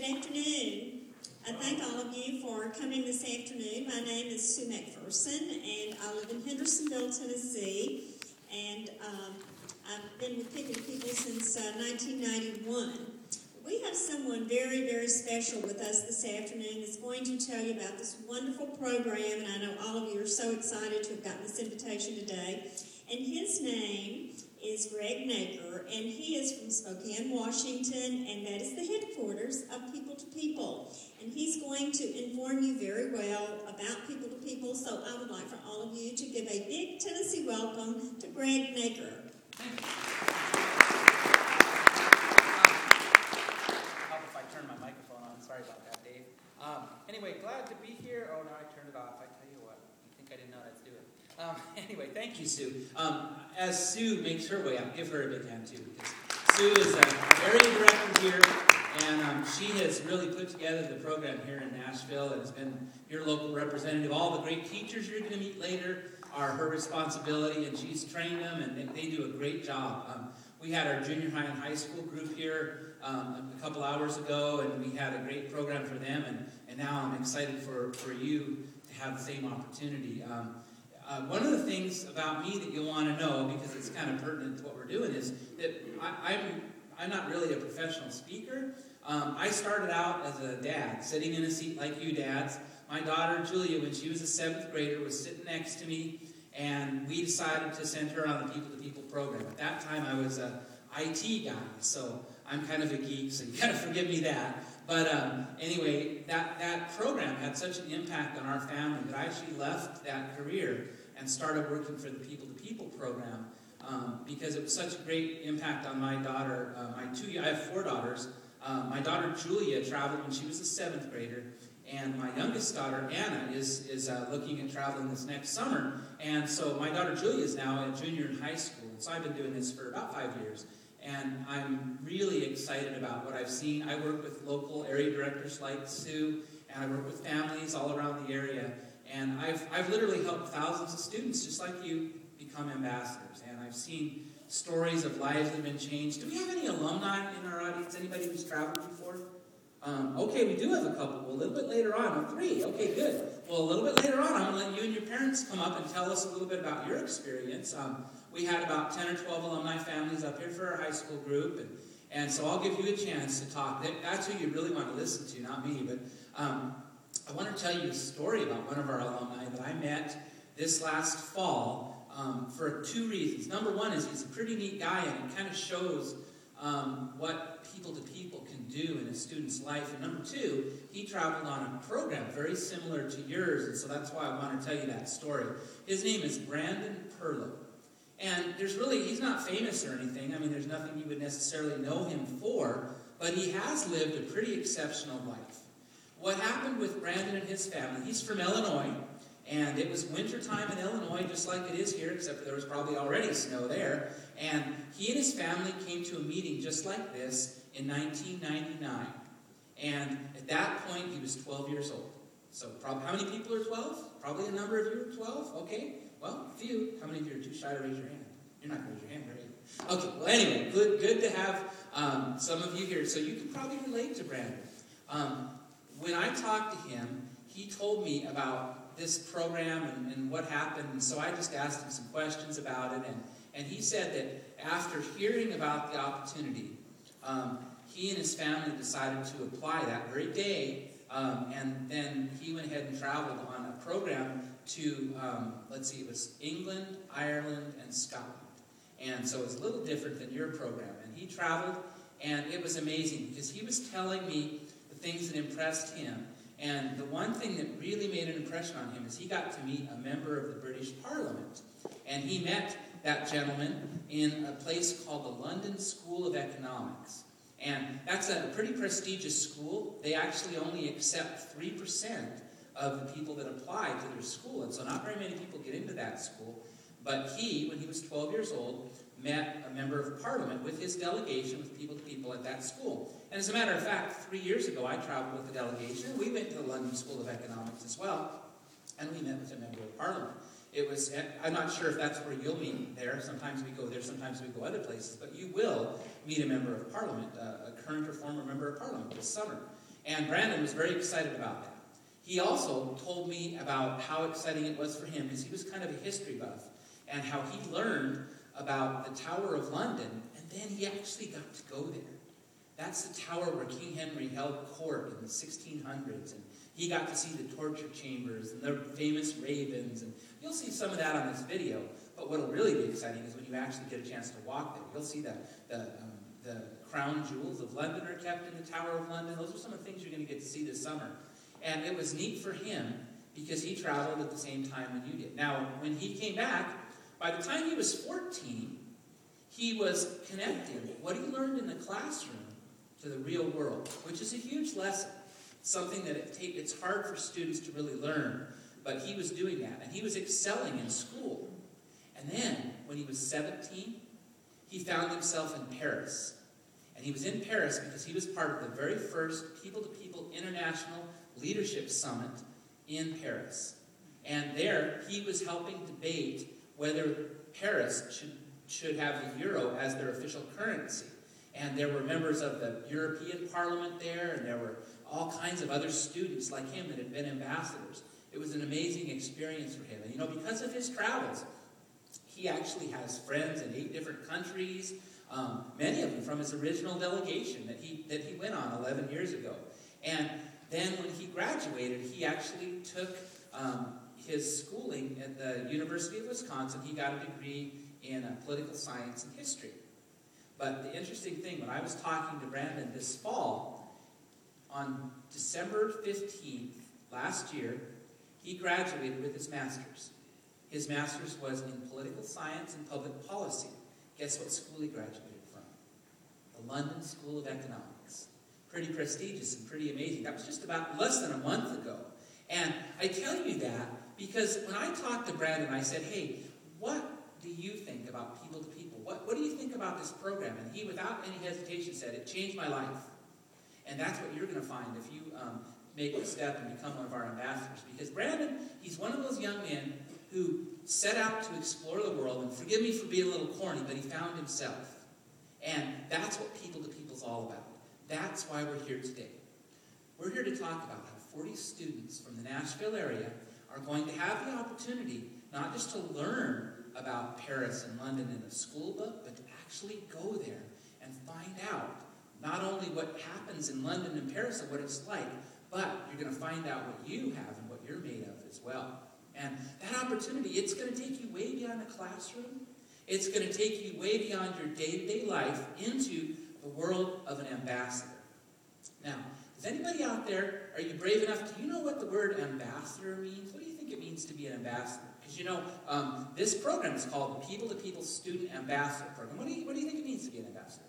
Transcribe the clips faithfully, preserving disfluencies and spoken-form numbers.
afternoon. I thank all of you for coming this afternoon. My name is Sue McPherson, and I live in Hendersonville, Tennessee. And um, I've been with People to People since uh, nineteen ninety-one. We have someone very, very special with us this afternoon that's going to tell you about this wonderful program, and I know all of you are so excited to have gotten this invitation today. And his name is Greg Naker, and he is from Spokane, Washington, and that is the headquarters of People to People. And he's going to inform you very well about People to People, so I would like for all of you to give a big Tennessee welcome to Greg Naker. Thank you. Help if I turn my microphone on. Sorry about that, Dave. Um, anyway, glad to be here. Oh, no, I turned it off. I tell you what, you think I didn't know I'd do it. Um, anyway, thank you, Sue. Um, as Sue makes her way out, give her a big hand, too, because Sue is an area director here, and um, she has really put together the program here in Nashville and has been your local representative. All the great teachers you're going to meet later are her responsibility, and she's trained them, and they, they do a great job. Um, we had our junior high and high school group here um, a couple hours ago, and we had a great program for them, and, and now I'm excited for, for you to have the same opportunity. Um, Uh, one of the things about me that you'll want to know, because it's kind of pertinent to what we're doing, is that I, I'm I'm not really a professional speaker. Um, I started out as a dad, sitting in a seat like you dads. My daughter, Julia, when she was a seventh grader, was sitting next to me, and we decided to send her on the People to People program. At that time, I was a I T guy, so I'm kind of a geek, so you got to forgive me that. But um, anyway, that, that program had such an impact on our family that I actually left that career and started working for the People to People program um, because it was such a great impact on my daughter. Uh, my two, I have four daughters. Uh, my daughter Julia traveled when she was a seventh grader, and my youngest daughter Anna is is uh, looking at traveling this next summer. And so my daughter Julia is now a junior in high school, and so I've been doing this for about five years. And I'm really excited about what I've seen. I work with local area directors like Sue, and I work with families all around the area. And I've I've literally helped thousands of students, just like you, become ambassadors. And I've seen stories of lives that have been changed. Do we have any alumni in our audience? Anybody who's traveled before? Um, okay, we do have a couple. Well, a little bit later on, oh, three. Okay, good. Well, a little bit later on, I'm going to let you and your parents come up and tell us a little bit about your experience. Um, we had about ten or twelve alumni families up here for our high school group, and, and so I'll give you a chance to talk. That's who you really want to listen to, not me. But um, I want to tell you a story about one of our alumni that I met this last fall um, for two reasons. Number one is he's a pretty neat guy, and it kind of shows um, what People to People can do in a student's life. And number two, he traveled on a program very similar to yours, and so that's why I want to tell you that story. His name is Brandon Perlow. And there's really, he's not famous or anything. I mean, there's nothing you would necessarily know him for, but he has lived a pretty exceptional life. What happened with Brandon and his family, he's from Illinois, and it was wintertime in Illinois, just like it is here, except there was probably already snow there. And he and his family came to a meeting just like this in nineteen ninety-nine. And at that point, he was twelve years old. So probably, how many people are twelve? Probably a number of you are twelve, okay? Well, a few. How many of you are too shy to raise your hand? You're not going to raise your hand, are you? Okay, well, anyway, good good to have um, some of you here. So you can probably relate to Brandon. Um, when I talked to him, he told me about this program and, and what happened. And so I just asked him some questions about it. And, and he said that after hearing about the opportunity, um, he and his family decided to apply that very day. Um, and then he went ahead and traveled on a program to, um, let's see, it was England, Ireland, and Scotland. And so it was a little different than your program. And he traveled, and it was amazing because he was telling me the things that impressed him. And the one thing that really made an impression on him is he got to meet a member of the British Parliament. And he met that gentleman in a place called the London School of Economics. And that's a pretty prestigious school. They actually only accept three percent of the people that apply to their school. And so not very many people get into that school. But he, when he was twelve years old, met a member of Parliament with his delegation, with People to People at that school. And as a matter of fact, three years ago, I traveled with the delegation. We went to the London School of Economics as well, and we met with a member of Parliament. It was, I'm not sure if that's where you'll meet there. Sometimes we go there, sometimes we go other places. But you will meet a member of Parliament, uh, a current or former member of Parliament this summer. And Brandon was very excited about that. He also told me about how exciting it was for him, because he was kind of a history buff, and how he learned about the Tower of London, and then he actually got to go there. That's the tower where King Henry held court in the sixteen hundreds, and he got to see the torture chambers and the famous ravens, and you'll see some of that on this video. But what will really be exciting is when you actually get a chance to walk there. You'll see that the, um, the crown jewels of London are kept in the Tower of London. Those are some of the things you're going to get to see this summer. And it was neat for him because he traveled at the same time when you did. Now, when he came back, by the time he was fourteen, he was connecting what he learned in the classroom to the real world, which is a huge lesson. Something that it take, it's hard for students to really learn, but he was doing that. And he was excelling in school. And then, when he was seventeen, he found himself in Paris. And he was in Paris because he was part of the very first People-to-People International Leadership Summit in Paris. And there, he was helping debate whether Paris should, should have the euro as their official currency. And there were members of the European Parliament there, and there were all kinds of other students like him that had been ambassadors. It was an amazing experience for him. And you know, because of his travels, he actually has friends in eight different countries, um, many of them from his original delegation that he, that he went on eleven years ago. And then when he graduated, he actually took um, his schooling at the University of Wisconsin. He got a degree in uh, political science and history. But the interesting thing, when I was talking to Brandon this fall, on December fifteenth last year, he graduated with his master's. His master's was in political science and public policy. Guess what school he graduated from? The London School of Economics. Pretty prestigious and pretty amazing. That was just about less than a month ago. And I tell you that because when I talked to Brandon, I said, hey, what do you think about people to people? What, what do you think about this program? And he, without any hesitation, said, it changed my life. And that's what you're going to find if you um, make the step and become one of our ambassadors. Because Brandon, he's one of those young men who set out to explore the world, and forgive me for being a little corny, but he found himself. And that's what People to People is all about. That's why we're here today. We're here to talk about how forty students from the Nashville area are going to have the opportunity not just to learn about Paris and London in a school book, but to actually go there and find out not only what happens in London and Paris and what it's like, but you're going to find out what you have and what you're made of as well. And that opportunity, it's going to take you way beyond the classroom. It's going to take you way beyond your day-to-day life into the world of an ambassador. Now, is anybody out there, are you brave enough? Do you know what the word ambassador means? What do you think it means to be an ambassador? Because you know, um, this program is called the People to People Student Ambassador Program. What do you, what do you think it means to be an ambassador?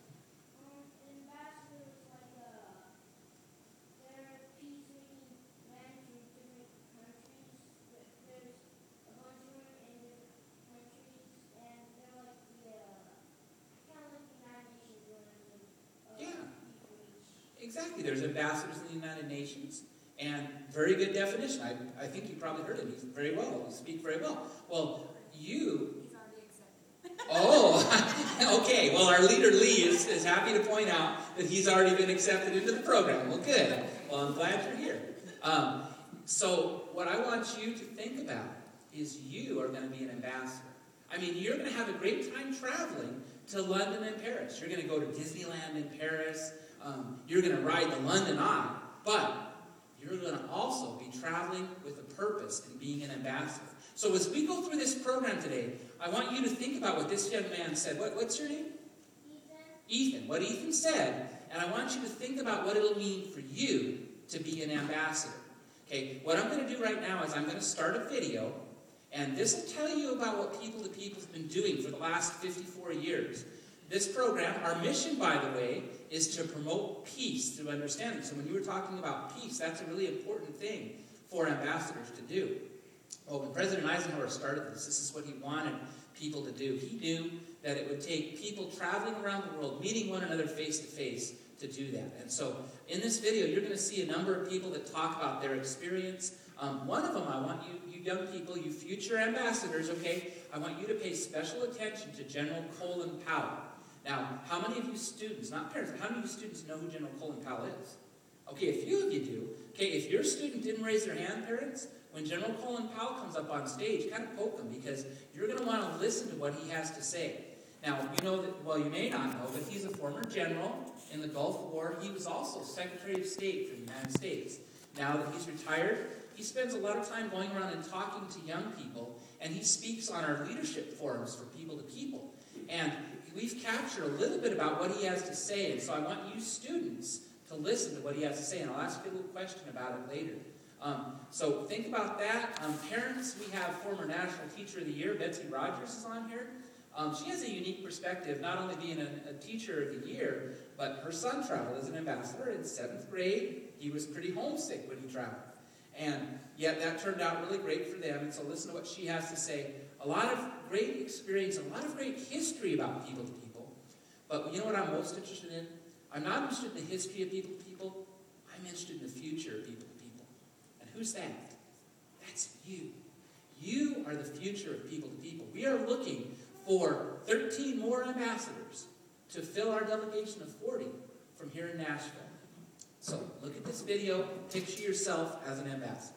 Exactly. There's ambassadors in the United Nations, and very good definition. I, I think you probably heard him. He's very well. You speak very well. Well, you... He's already accepted. Oh, okay. Well, our leader, Lee, is, is happy to point out that he's already been accepted into the program. Well, good. Well, I'm glad you're here. Um, so what I want you to think about is you are going to be an ambassador. I mean, you're going to have a great time traveling to London and Paris. You're going to go to Disneyland in Paris. Um, you're going to ride the London Eye, but you're going to also be traveling with a purpose and being an ambassador. So as we go through this program today, I want you to think about what this young man said. What, what's your name? Ethan. Ethan. What Ethan said, and I want you to think about what it'll mean for you to be an ambassador. Okay, what I'm going to do right now is I'm going to start a video, and this will tell you about what People to People have been doing for the last fifty-four years. This program, our mission, by the way, is to promote peace through understanding. So when you were talking about peace, that's a really important thing for ambassadors to do. Well, when President Eisenhower started this, this is what he wanted people to do. He knew that it would take people traveling around the world, meeting one another face to face, to do that. And so in this video, you're going to see a number of people that talk about their experience. Um, one of them, I want you, you young people, you future ambassadors, okay, I want you to pay special attention to General Colin Powell. Now, how many of you students, not parents, but how many of you students know who General Colin Powell is? Okay, a few of you do. Okay, if your student didn't raise their hand, parents, when General Colin Powell comes up on stage, kind of poke him, because you're going to want to listen to what he has to say. Now, you know that, well, you may not know, but he's a former general in the Gulf War. He was also Secretary of State for the United States. Now that he's retired, he spends a lot of time going around and talking to young people, and he speaks on our leadership forums for people to people. And we've captured a little bit about what he has to say, and so I want you students to listen to what he has to say, and I'll ask you a little question about it later. Um, so think about that. Um, parents, we have former National Teacher of the Year, Betsy Rogers is on here. Um, she has a unique perspective, not only being a, a Teacher of the Year, but her son traveled as an ambassador in seventh grade. He was pretty homesick when he traveled. And yet that turned out really great for them, and so listen to what she has to say. A lot of great experience, a lot of great history about people to people. But you know what I'm most interested in? I'm not interested in the history of people to people. I'm interested in the future of people to people. And who's that? That's you. You are the future of people to people. We are looking for thirteen more ambassadors to fill our delegation of forty from here in Nashville. So look at this video. Picture yourself as an ambassador.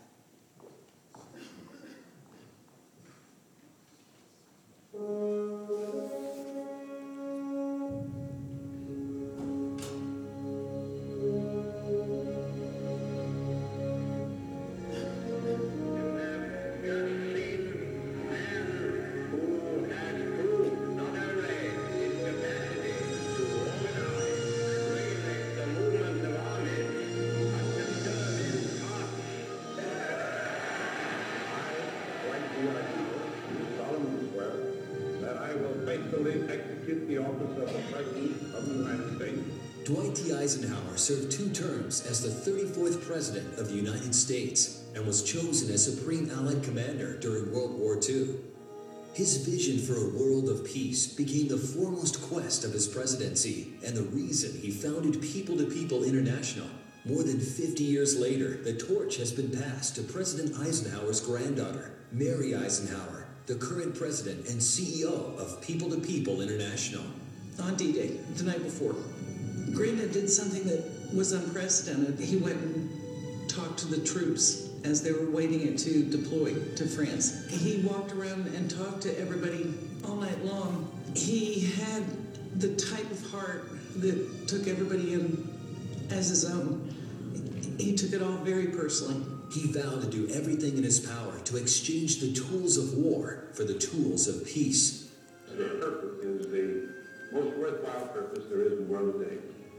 Dwight D. Eisenhower served two terms as the thirty-fourth President of the United States and was chosen as Supreme Allied Commander during World War Two. His vision for a world of peace became the foremost quest of his presidency and the reason he founded People to People International. More than fifty years later, the torch has been passed to President Eisenhower's granddaughter, Mary Eisenhower, the current president and C E O of People to People International. On D-Day, the night before, Granddad did something that was unprecedented. He went and talked to the troops as they were waiting to deploy to France. He walked around and talked to everybody all night long. He had the type of heart that took everybody in as his own. He took it all very personally. He vowed to do everything in his power to exchange the tools of war for the tools of peace. Their purpose is the most worthwhile purpose there is in the world today.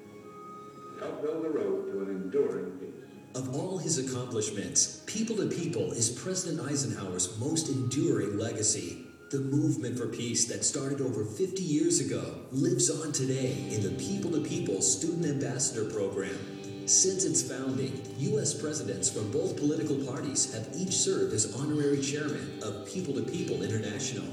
Help build the road to an enduring peace. Of all his accomplishments, People to People is President Eisenhower's most enduring legacy. The movement for peace that started over fifty years ago lives on today in the People to People Student Ambassador Program. Since its founding, U S presidents from both political parties have each served as honorary chairman of People to People International.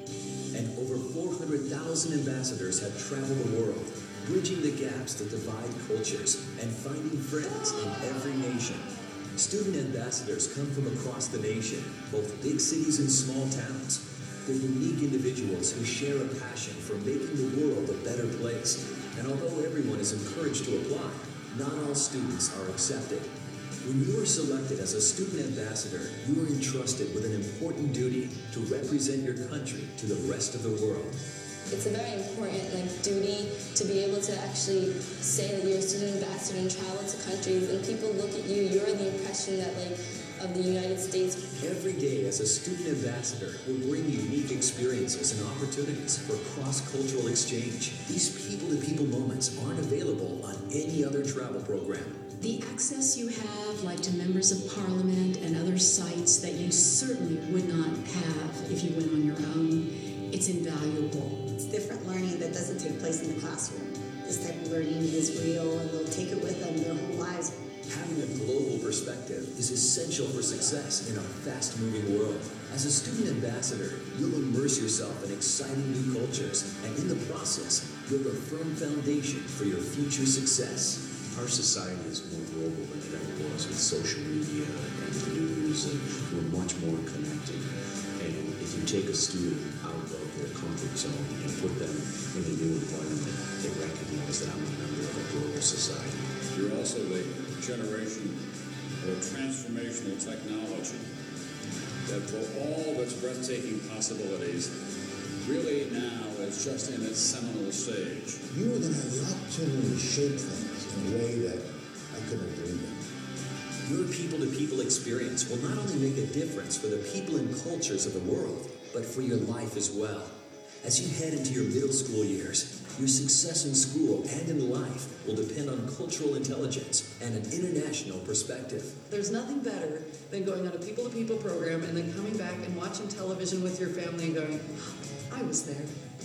And over four hundred thousand ambassadors have traveled the world, bridging the gaps that divide cultures and finding friends in every nation. Student ambassadors come from across the nation, both big cities and small towns. They're unique individuals who share a passion for making the world a better place. And although everyone is encouraged to apply, not all students are accepted. When you are selected as a student ambassador, you are entrusted with an important duty to represent your country to the rest of the world. It's a very important like duty to be able to actually say that you're a student ambassador and travel to countries, and people look at you, you're the impression that like of the United States. Every day as a student ambassador will bring unique experiences and opportunities for cross-cultural exchange. These people-to-people moments aren't available on any other travel program. The access you have, like to members of parliament and other sites that you certainly would not have if you went on your own, it's invaluable. It's different learning that doesn't take place in the classroom. This type of learning is real, and they'll take it with them their whole lives. Having a global perspective is essential for success in a fast-moving world. As a student ambassador, you'll immerse yourself in exciting new cultures, and in the process, build a firm foundation for your future success. Our society is more global than it ever was with social media and the news, and we're much more connected. And if you take a student out of their comfort zone and put them in a new environment, they recognize that I'm a member of a global society. You're also the generation of transformational technology that, for all of its breathtaking possibilities, really now is just in its seminal stage. You are going to have the opportunity to shape things in a way that I couldn't have dreamed of. Your people-to-people experience will not only make a difference for the people and cultures of the world, but for your life as well. As you head into your middle school years, your success in school and in life will depend on cultural intelligence and an international perspective. There's nothing better than going on a people-to-people program and then coming back and watching television with your family and going, I was there.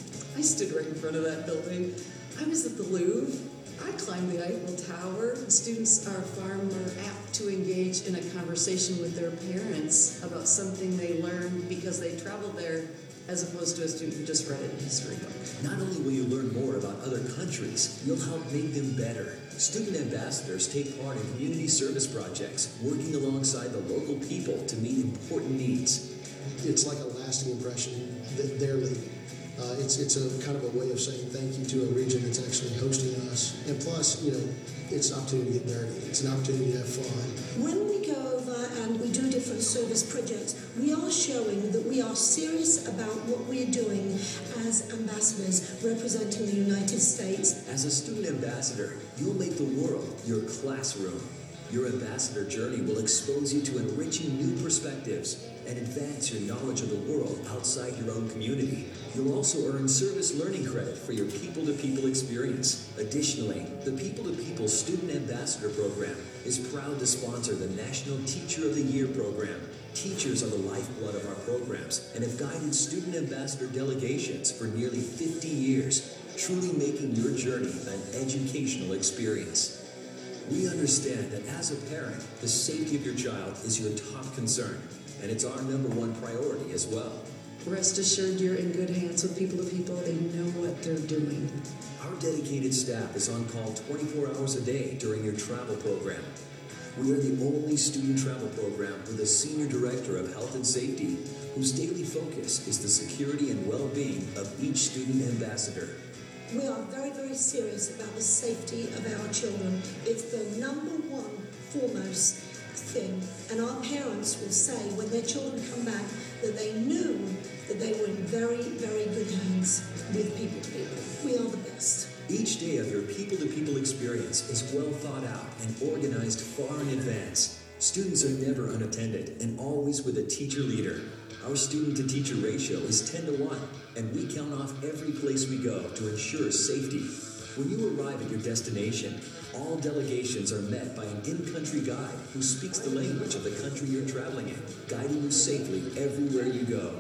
I stood right in front of that building. I was at the Louvre. I climbed the Eiffel Tower. Students are far more apt to engage in a conversation with their parents about something they learned because they traveled there, as opposed to a student who just read it in a history book. Not only will you learn more about other countries, you'll help make them better. Student ambassadors take part in community service projects, working alongside the local people to meet important needs. It's like a lasting impression that they're leaving. Uh, it's it's a kind of a way of saying thank you to a region that's actually hosting us. And plus, you know, it's an opportunity to get nerdy. It's an opportunity to have fun. When we go over and we do different service projects, we are showing that we are serious about what we're doing as ambassadors representing the United States. As a student ambassador, you'll make the world your classroom. Your ambassador journey will expose you to enriching new perspectives and advance your knowledge of the world outside your own community. You'll also earn service learning credit for your people-to-people experience. Additionally, the People-to-People Student Ambassador Program is proud to sponsor the National Teacher of the Year program. Teachers are the lifeblood of our programs and have guided student ambassador delegations for nearly fifty years, truly making your journey an educational experience. We understand that as a parent, the safety of your child is your top concern, and it's our number one priority as well. Rest assured you're in good hands with people-to-people. They know what they're doing. Our dedicated staff is on call twenty-four hours a day during your travel program. We are the only student travel program with a senior director of health and safety whose daily focus is the security and well-being of each student ambassador. We are very, very serious about the safety of our children. It's the number one foremost thing. And our parents will say when their children come back that they knew that they were in very, very good hands with people to people. We are the best. Each day of your people-to-people experience is well thought out and organized far in advance. Students are never unattended and always with a teacher leader. Our student-to-teacher ratio is ten to one, and we count off every place we go to ensure safety. When you arrive at your destination, all delegations are met by an in-country guide who speaks the language of the country you're traveling in, guiding you safely everywhere you go.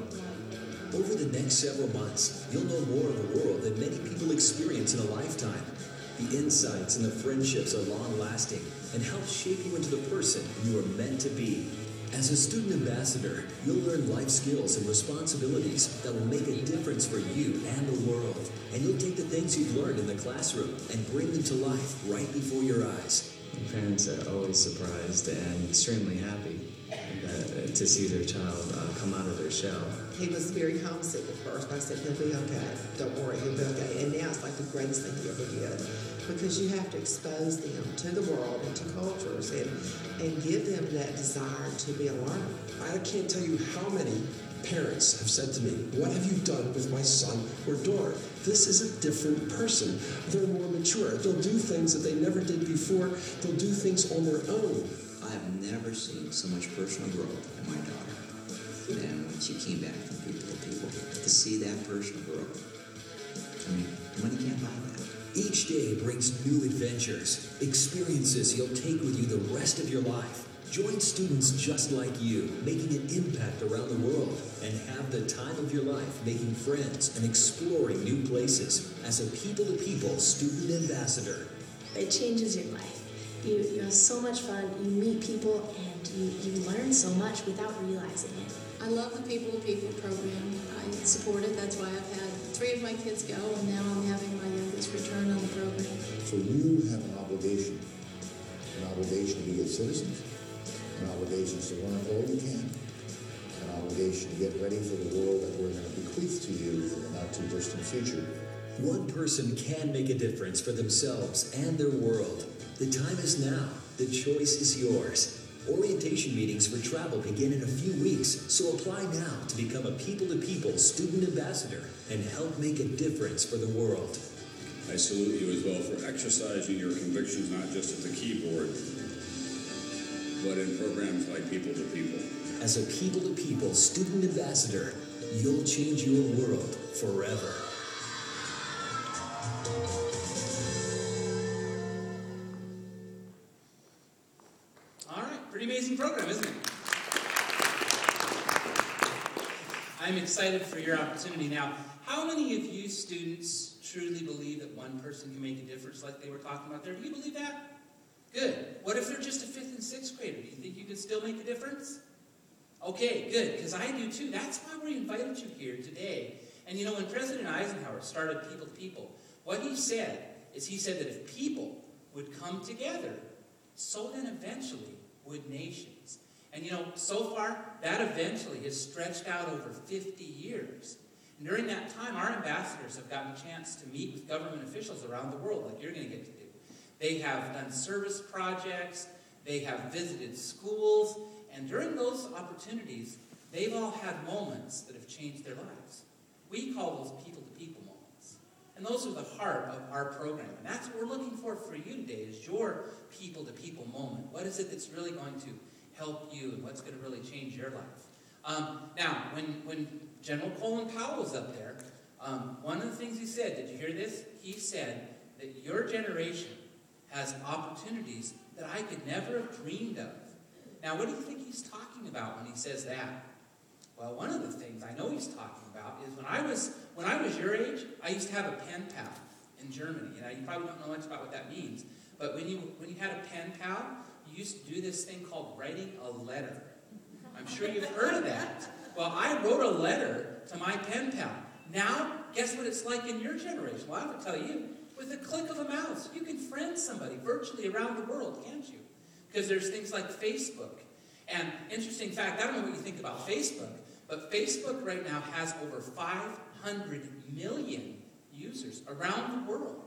Over the next several months, you'll know more of the world than many people experience in a lifetime. The insights and the friendships are long-lasting and help shape you into the person you are meant to be. As a student ambassador, you'll learn life skills and responsibilities that will make a difference for you and the world. And you'll take the things you've learned in the classroom and bring them to life right before your eyes. Parents are always surprised and extremely happy uh, to see their child uh, come out of their shell. He was very homesick at first, but I said, he'll be okay. Don't worry, he'll be okay. And now it's like the greatest thing he ever did. Because you have to expose them to the world and to cultures and, and give them that desire to be a learner. I can't tell you how many parents have said to me, what have you done with my son or daughter? This is a different person. They're more mature. They'll do things that they never did before. They'll do things on their own. I have never seen so much personal growth in my daughter than when she came back from people to people. To see that personal growth, I mean, money can't buy that. Each day brings new adventures, experiences you'll take with you the rest of your life. Join students just like you, making an impact around the world, and have the time of your life making friends and exploring new places as a people-to-people student ambassador. It changes your life. You, you have so much fun, you meet people, and you, you learn so much without realizing it. I love the People-to-People program. I support it. That's why I've had three of my kids go, and now I'm having my youngest return on the program. So you have an obligation, an obligation to be good citizens, an obligation to learn all you can, an obligation to get ready for the world that we're going to bequeath to you in the not-too-distant future. One person can make a difference for themselves and their world. The time is now. The choice is yours. Orientation meetings for travel begin in a few weeks, so apply now to become a people-to-people student ambassador and help make a difference for the world. I salute you as well for exercising your convictions not just at the keyboard, but in programs like People to People. As a people-to-people student ambassador, you'll change your world forever. All right, pretty amazing program, isn't it? I'm excited for your opportunity. Now, how many of you students truly believe that one person can make a difference like they were talking about there? Do you believe that? Good. What if they're just a fifth and sixth grader? Do you think you can still make a difference? Okay, good, because I do too. That's why we invited you here today. And you know, when President Eisenhower started People to People, what he said is he said that if people would come together, so then eventually would nations. And you know, so far, that eventually has stretched out over fifty years. And during that time, our ambassadors have gotten a chance to meet with government officials around the world, like you're going to get to do. They have done service projects, they have visited schools, and during those opportunities, they've all had moments that have changed their lives. We call those people-to-people moments. And those are the heart of our program. And that's what we're looking for for you today, is your people-to-people moment. What is it that's really going to help you, and what's going to really change your life? Um, now, when, when General Colin Powell was up there, um, one of the things he said, did you hear this? He said that your generation has opportunities that I could never have dreamed of. Now, what do you think he's talking about when he says that? Well, one of the things I know he's talking about is when I was when I was your age, I used to have a pen pal in Germany. You know, you probably don't know much about what that means, but when you when you had a pen pal, you used to do this thing called writing a letter. I'm sure you've heard of that. Well, I wrote a letter to my pen pal. Now, guess what it's like in your generation? Well, I have to tell you, with a click of a mouse, you can friend somebody virtually around the world, can't you? Because there's things like Facebook. And interesting fact, I don't know what you think about Facebook, but Facebook right now has over five hundred million users around the world.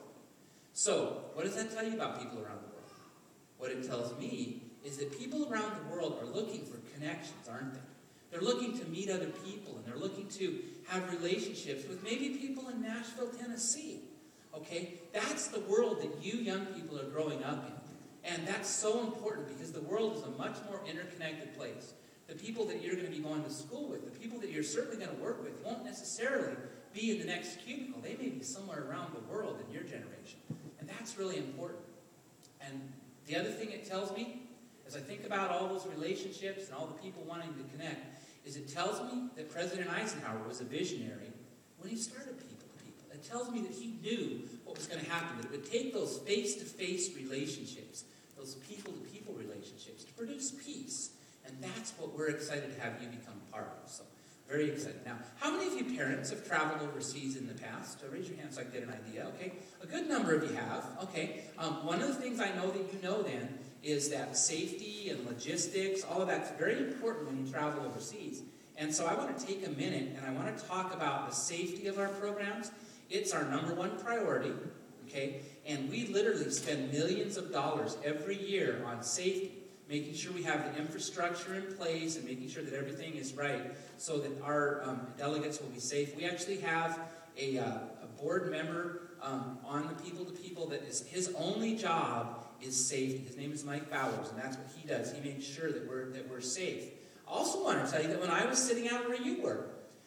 So, what does that tell you about people around the world? What it tells me is that people around the world are looking for connections, aren't they? They're looking to meet other people, and they're looking to have relationships with maybe people in Nashville, Tennessee. Okay? That's the world that you young people are growing up in. And that's so important because the world is a much more interconnected place. The people that you're going to be going to school with, the people that you're certainly going to work with, won't necessarily be in the next cubicle. They may be somewhere around the world in your generation. And that's really important. And the other thing it tells me, as I think about all those relationships and all the people wanting to connect, is it tells me that President Eisenhower was a visionary when he started People to People. It tells me that he knew what was going to happen, that it would take those face-to-face relationships, those people-to-people relationships, to produce peace. And that's what we're excited to have you become part of. So, very excited. Now, how many of you parents have traveled overseas in the past? So raise your hand so I can get an idea. Okay, a good number of you have. Okay, um, one of the things I know that you know then is that safety and logistics, all of that's very important when you travel overseas. And so I want to take a minute and I want to talk about the safety of our programs. It's our number one priority, okay? And we literally spend millions of dollars every year on safety, making sure we have the infrastructure in place and making sure that everything is right so that our um, delegates will be safe. We actually have a, uh, a board member um, on the People to People that is his only job is safety. His name is Mike Bowers, and that's what he does. He makes sure that we're that we're safe. I also want to tell you that when I was sitting out where you were,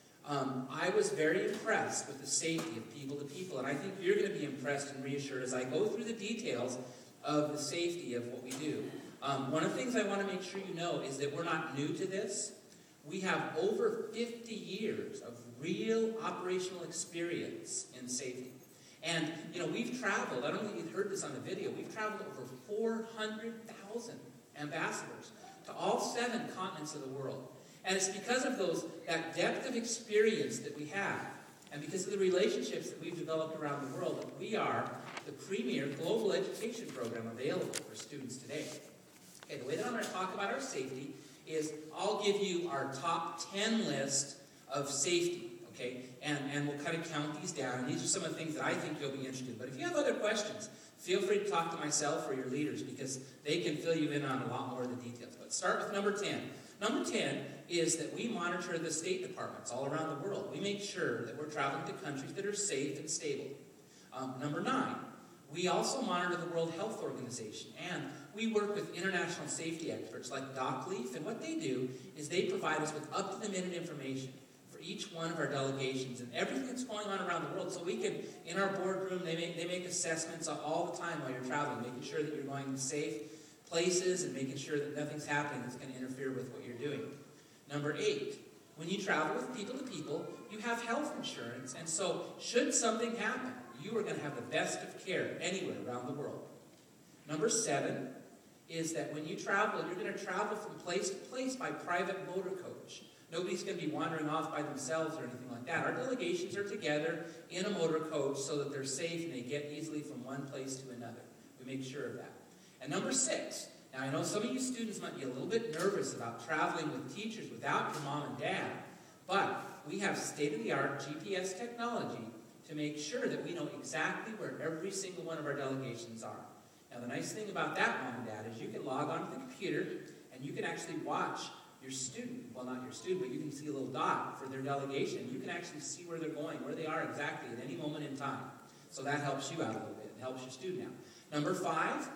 um, I was very impressed with the safety of People to People, and I think you're going to be impressed and reassured as I go through the details of the safety of what we do. Um, one of the things I want to make sure you know is that we're not new to this. We have over fifty years of real operational experience in safety. And, you know, we've traveled, I don't know if you've heard this on the video, we've traveled over four hundred thousand ambassadors to all seven continents of the world. And it's because of those that depth of experience that we have, and because of the relationships that we've developed around the world, that we are the premier global education program available for students today. Okay, the way that I'm going to talk about our safety is I'll give you our top ten list of safety. Okay, and, and we'll kind of count these down. And these are some of the things that I think you'll be interested in. But if you have other questions, feel free to talk to myself or your leaders because they can fill you in on a lot more of the details. But start with number ten. Number ten is that we monitor the state departments all around the world. We make sure that we're traveling to countries that are safe and stable. Um, number nine, we also monitor the World Health Organization, and we work with international safety experts like Doc Leaf, and what they do is they provide us with up-to-the-minute information for each one of our delegations and everything that's going on around the world. So we can, in our boardroom, they make, they make assessments all the time while you're traveling, making sure that you're going to safe places and making sure that nothing's happening that's going to interfere with what you're doing. Number eight, when you travel with people to people, you have health insurance, and so should something happen, you are going to have the best of care anywhere around the world. Number seven is that when you travel, you're going to travel from place to place by private motor coach. Nobody's going to be wandering off by themselves or anything like that. Our delegations are together in a motor coach so that they're safe and they get easily from one place to another. We make sure of that. And number six, now I know some of you students might be a little bit nervous about traveling with teachers without your mom and dad, but we have state-of-the-art G P S technology to make sure that we know exactly where every single one of our delegations are. Now the nice thing about that, mom and dad, is you can log onto the computer and you can actually watch your student, well not your student, but you can see a little dot for their delegation. You can actually see where they're going, where they are exactly at any moment in time. So that helps you out a little bit and helps your student out. Number five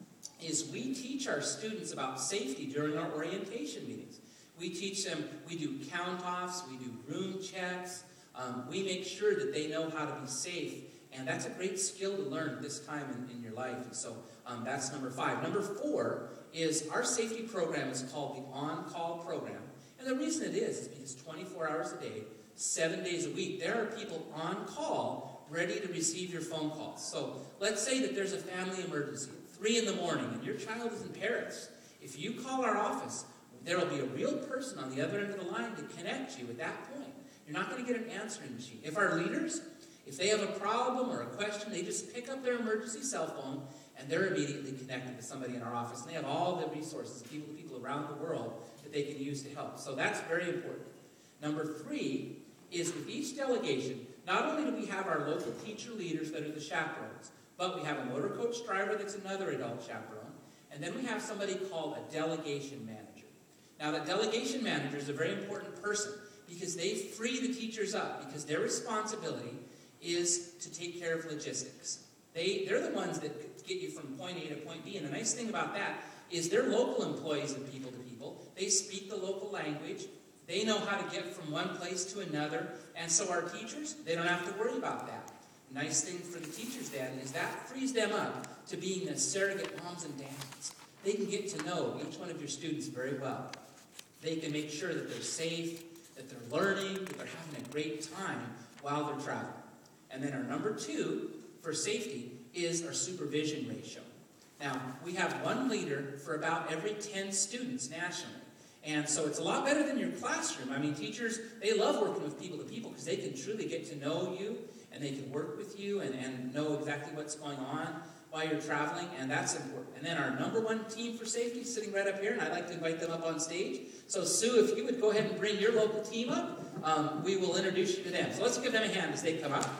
is we teach our students about safety during our orientation meetings. We teach them, we do count-offs, we do room checks, um, we make sure that they know how to be safe, and that's a great skill to learn at this time in, in your life, and so um, that's number five. Number four is our safety program is called the On-Call program, and the reason it is is because twenty-four hours a day, seven days a week, there are people on call ready to receive your phone calls. So let's say that there's a family emergency at three in the morning and your child is in Paris. If you call our office, there will be a real person on the other end of the line to connect you at that point. You're not going to get an answering machine. If our leaders, if they have a problem or a question, they just pick up their emergency cell phone and they're immediately connected to somebody in our office. And they have all the resources, people to people around the world, that they can use to help. So that's very important. Number three is with each delegation, not only do we have our local teacher leaders that are the chaperones, but we have a motor coach driver that's another adult chaperone, and then we have somebody called a delegation manager. Now, that delegation manager is a very important person because they free the teachers up because their responsibility is to take care of logistics. They, they're the ones that get you from point A to point B, and the nice thing about that is they're local employees of people to people. They speak the local language. They know how to get from one place to another, and so our teachers, they don't have to worry about that. Nice thing for the teachers then is that frees them up to being the surrogate moms and dads. They can get to know each one of your students very well. They can make sure that they're safe, that they're learning, that they're having a great time while they're traveling. And then our number two for safety is our supervision ratio. Now, we have one leader for about every ten students nationally. And so it's a lot better than your classroom. I mean, teachers, they love working with people to people because they can truly get to know you and they can work with you and, and know exactly what's going on while you're traveling, and that's important. And then our number one team for safety is sitting right up here, and I'd like to invite them up on stage. So Sue, if you would go ahead and bring your local team up, um, we will introduce you to them. So let's give them a hand as they come up.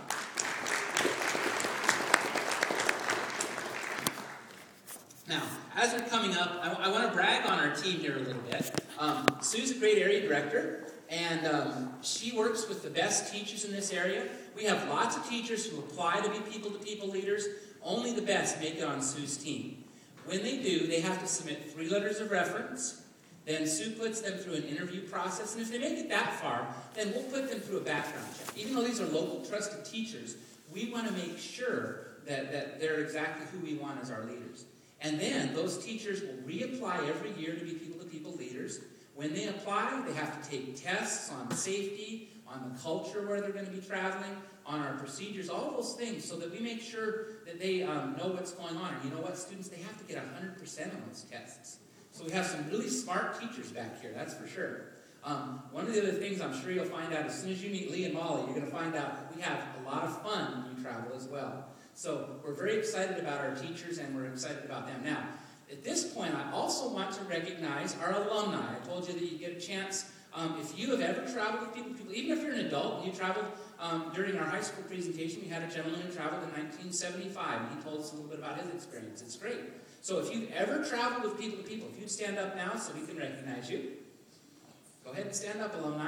Now, as they're coming up, I, I want to brag on our team here a little bit. Um, Sue's a great area director, and um, she works with the best teachers in this area. We have lots of teachers who apply to be people-to-people leaders. Only the best make it on Sue's team. When they do, they have to submit three letters of reference. Then Sue puts them through an interview process, and if they make it that far, then we'll put them through a background check. Even though these are local trusted teachers, we want to make sure that, that they're exactly who we want as our leaders. And then those teachers will reapply every year to be people-to-people leaders. When they apply, they have to take tests on safety, on the culture where they're going to be traveling, on our procedures, all those things, so that we make sure that they um, know what's going on. And you know what, students, they have to get one hundred percent on those tests. So we have some really smart teachers back here, that's for sure. Um, one of the other things I'm sure you'll find out as soon as you meet Lee and Molly, you're going to find out that we have a lot of fun when you travel as well. So we're very excited about our teachers, and we're excited about them. Now, At this point, I also want to recognize our alumni. I told you that you get a chance, um, if you have ever traveled with people, people, even if you're an adult and you traveled um, during our high school presentation, we had a gentleman who traveled in nineteen seventy-five, and he told us a little bit about his experience. It's great. So if you've ever traveled with people to people, if you'd stand up now so we can recognize you. Go ahead and stand up, alumni.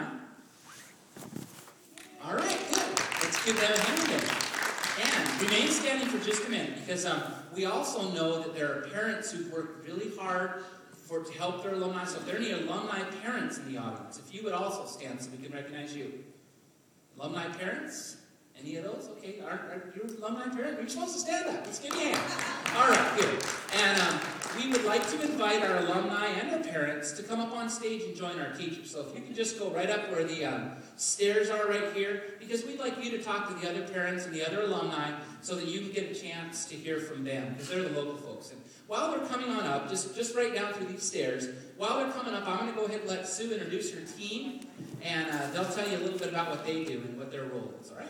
All right, good. Let's give them a hand again. And remain standing for just a minute, because um, we also know that there are parents who've worked really hard for to help their alumni. So if there are any alumni parents in the audience, if you would also stand so we can recognize you. Alumni parents? Any of those? Okay, are, are you alumni parent? You're supposed to stand up. Let's give you a hand. All right, good. And um, we would like to invite our alumni and our parents to come up on stage and join our teachers. So if you can just go right up where the um, stairs are right here, because we'd like you to talk to the other parents and the other alumni so that you can get a chance to hear from them, because they're the local folks. And while they're coming on up, just, just right down through these stairs, while they're coming up, I'm going to go ahead and let Sue introduce her team, and uh, they'll tell you a little bit about what they do and what their role is, all right?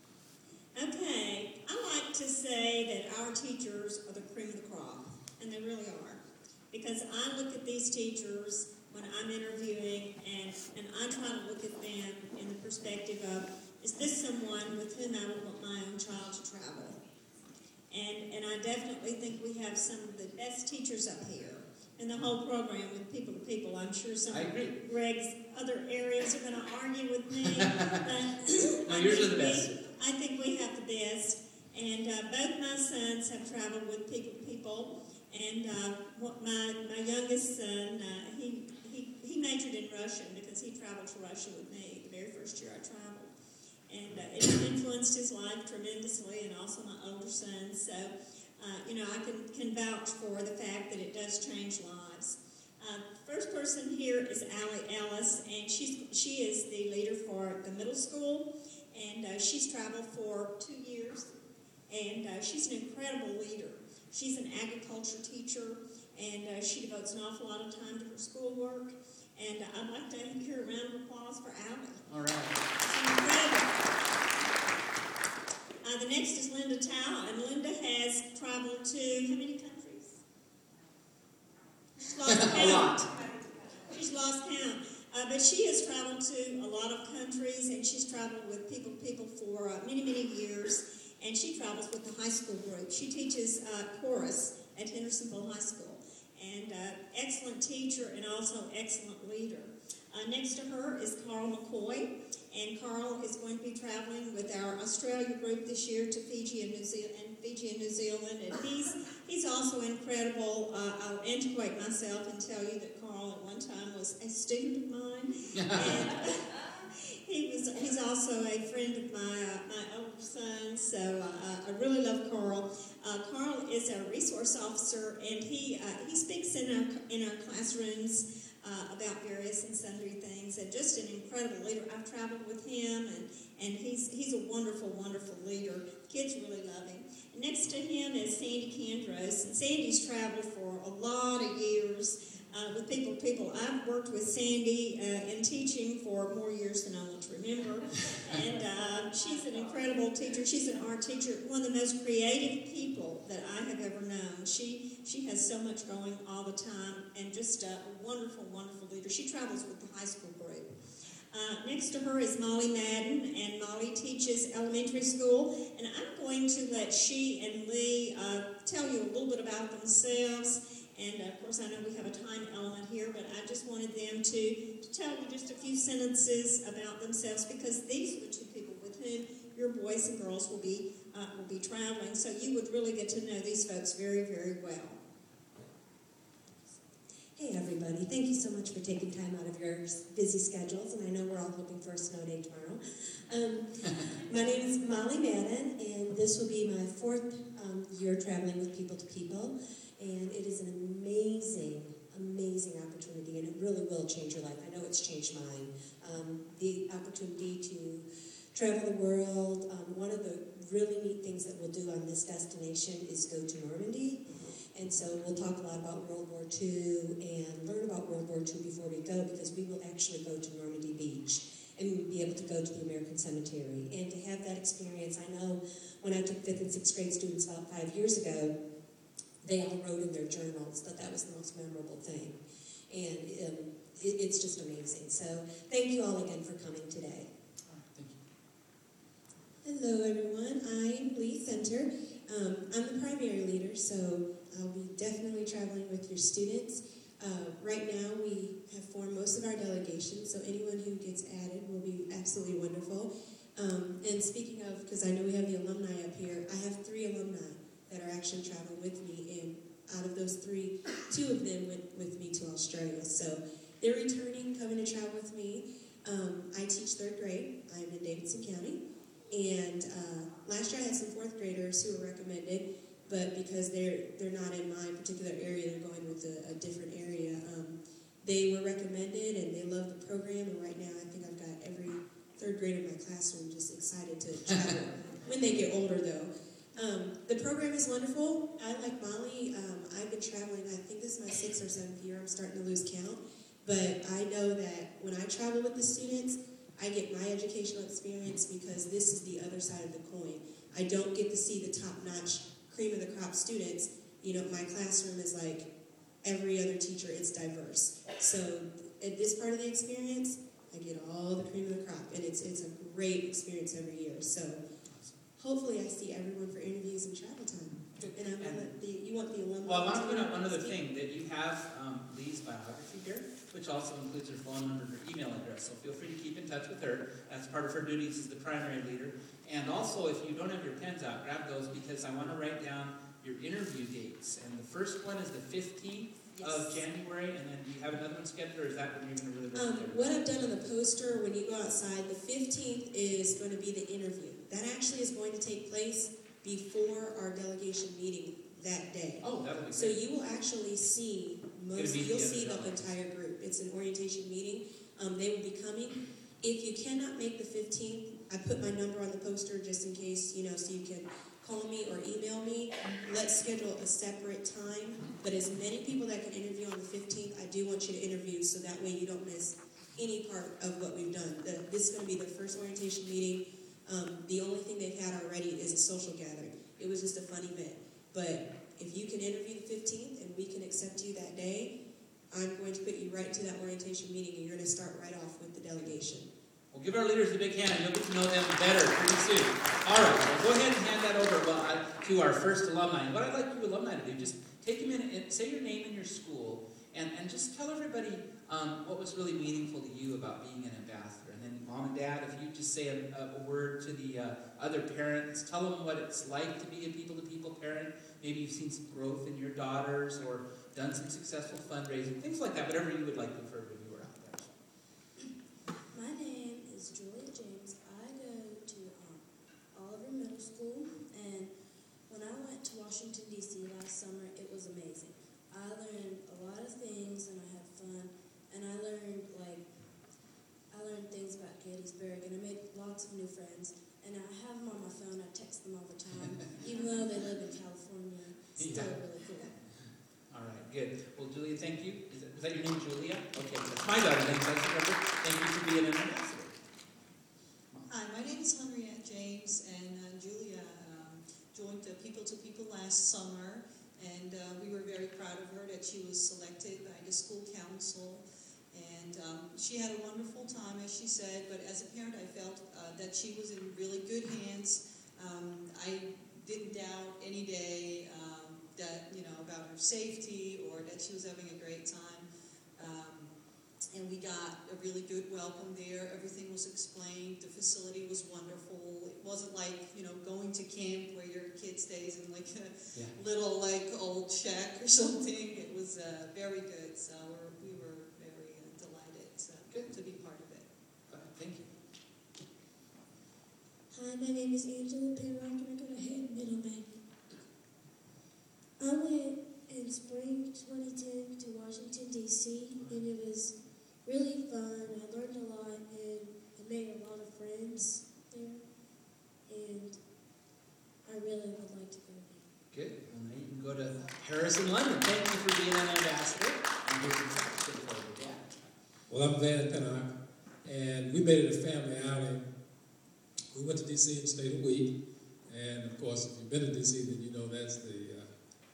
Okay, I like to say that our teachers are the cream of the crop, and they really are. Because I look at these teachers when I'm interviewing, and, and I try to look at them in the perspective of, is this someone with whom I would want my own child to travel? And, and I definitely think we have some of the best teachers up here in the whole program with people to people. I'm sure some I agree. of Greg's other areas are going to argue with me. But no, yours are the best. We, I think we have the best. And uh, both my sons have traveled with people to people. And uh, what my, my youngest son, uh, he, he, he majored in Russian because he traveled to Russia with me the very first year I traveled. And uh, it influenced his life tremendously, and also my older son. So, uh, you know, I can, can vouch for the fact that it does change lives. Uh, first person here is Allie Ellis, and she's, she is the leader for the middle school, and uh, she's traveled for two years, and uh, she's an incredible leader. She's an agriculture teacher, and uh, she devotes an awful lot of time to her schoolwork, and uh, I'd like to hear a round of applause for Allie. All right. She's incredible. Uh, the next is Linda Tao, and Linda has traveled to how many countries? She's lost count. A lot. She's lost count. Uh, but she has traveled to a lot of countries, and she's traveled with people people for uh, many, many years, and she travels with the high school group. She teaches uh, chorus at Hendersonville High School, and uh, excellent teacher and also excellent leader. Uh, next to her is Carl McCoy, and Carl is going to be traveling with our Australia group this year to Fiji and New Zealand, and Fiji and New Zealand, and he's he's also incredible. Uh, I'll integrate myself and tell you that Carl at one time was a student of mine, and he was he's also a friend of my uh, my older son. So uh, I really love Carl. Uh, Carl is a resource officer, and he uh, he speaks in our in our classrooms. Uh, about various and sundry things, and just an incredible leader. I've traveled with him, and, and he's he's a wonderful, wonderful leader. Kids really love him. And next to him is Sandy Candros, and Sandy's traveled for a lot of years uh, with people to people. I've worked with Sandy uh, in teaching for more years than I want to remember, and uh, she's an incredible teacher. She's an art teacher, one of the most creative people that I have ever known. She she has so much going all the time, and just a wonderful, wonderful leader. She travels with the high school group. Uh, next to her is Molly Madden, and Molly teaches elementary school, and I'm going to let she and Lee uh, tell you a little bit about themselves, and uh, of course I know we have a time element here, but I just wanted them to, to tell you just a few sentences about themselves, because these are the two people with whom your boys and girls will be, uh, will be traveling, so you would really get to know these folks very, very well. Hey everybody, thank you so much for taking time out of your busy schedules, and I know we're all hoping for a snow day tomorrow. Um, my name is Molly Madden, and this will be my fourth um, year traveling with People to People, and it is an amazing, amazing opportunity, and it really will change your life. I know it's changed mine. Um, the opportunity to travel the world, um, one of the really neat things that we'll do on this destination is go to Normandy. And so we'll talk a lot about World War Two and learn about World War Two before we go, because we will actually go to Normandy Beach and we'll be able to go to the American Cemetery. And to have that experience, I know when I took fifth and sixth grade students about five years ago, they all wrote in their journals that that was the most memorable thing. And um, it, it's just amazing. So thank you all again for coming today. Hello, everyone. I'm Lee Center. Um, I'm the primary leader, so I'll be definitely traveling with your students. Uh, right now, we have formed most of our delegations, so anyone who gets added will be absolutely wonderful. Um, and speaking of, because I know we have the alumni up here, I have three alumni that are actually traveling with me, and out of those three, two of them went with me to Australia. So they're returning, coming to travel with me. Um, I teach third grade. I'm in Davidson County. And uh, last year I had some fourth graders who were recommended, but because they're they're not in my particular area, they're going with a, a different area. Um, they were recommended, and they love the program. And right now, I think I've got every third grader in my classroom just excited to travel. When they get older, though, um, the program is wonderful. I like Molly. Um, I've been traveling. I think this is my sixth or seventh year. I'm starting to lose count, but I know that when I travel with the students, I get my educational experience because this is the other side of the coin. I don't get to see the top-notch, cream-of-the-crop students. You know, my classroom is like every other teacher. It's diverse. So at this part of the experience, I get all the cream of the crop, and it's it's a great experience every year. So hopefully I see everyone for interviews and travel time. And I'm gonna let the, you want the alumni. Well, I want to point out one other thing, that you have um, Lee's biography here, which also includes her phone number and her email address. So feel free to keep in touch with her. That's part of her duties as the primary leader. And also, if you don't have your pens out, grab those, because I want to write down your interview dates. And the first one is the fifteenth yes. of January, and then do you have another one scheduled, or is that when you're going to really um, What I've done on the poster, when you go outside, the fifteenth is going to be the interview. That actually is going to take place before our delegation meeting that day. Oh, that'll be great. So you will actually see most, you'll see the entire group. It's an orientation meeting. Um, they will be coming. If you cannot make the fifteenth, I put my number on the poster just in case, you know, so you can call me or email me. Let's schedule a separate time. But as many people that can interview on the fifteenth, I do want you to interview so that way you don't miss any part of what we've done. The, this is going to be the first orientation meeting. Um, the only thing they've had already is a social gathering. It was just a fun event. But if you can interview the fifteenth and we can accept you that day, I'm going to put you right into that orientation meeting, and you're going to start right off with the delegation. Well, give our leaders a big hand, and you'll get to know them better pretty soon. All right, well, go ahead and hand that over well, I, to our first alumni. And what I'd like you alumni to do, just take a minute and say your name and your school, and, and just tell everybody um, what was really meaningful to you about being an ambassador. And then mom and dad, if you just say a, a, a word to the uh, other parents, tell them what it's like to be a people-to-people parent. Maybe you've seen some growth in your daughters or done some successful fundraising, things like that, whatever you would like to refer to when you were out there. My name is Julia James. I go to um, Oliver Middle School, and when I went to Washington, D C last summer, it was amazing. I learned a lot of things, and I had fun, and I learned, like, I learned things about Gettysburg, and I made lots of new friends, and I have them on my phone. I text them all the time, even though they live in California. It's still Yeah. really cool. All right, good. Well, Julia, thank you. Is that, is that your name, Julia? Okay, that's my daughter's name, so I remember. Thank you for being an ambassador. Hi, my name is Henriette James, and uh, Julia um, joined the People to People last summer, and uh, we were very proud of her that she was selected by the school council. And um, she had a wonderful time, as she said, but as a parent, I felt uh, that she was in really good hands. Um, I didn't doubt any day um, that, you know, about her safety or that she was having a great time. Um, and we got a really good welcome there. Everything was explained. The facility was wonderful. It wasn't like, you know, going to camp where your kid stays in like a yeah. little like old shack or something. It was uh, very good. So we're, we were very uh, delighted so, to be part of it. Uh, thank you. Hi, my name is Angela Pinrock, and I go to Hayden Middleman. I went in spring twenty ten to Washington, D C, and it was really fun. I learned a lot, and I made a lot of friends there, and I really would like to go again. Good. Well, now you can go to Paris and London. Thank you for being an ambassador. And here's your certificate for your dad. Well, I'm Van Pinnock, and we made it a family outing. We went to D C and stayed a week, and of course, if you've been to D C, then you know that's the uh,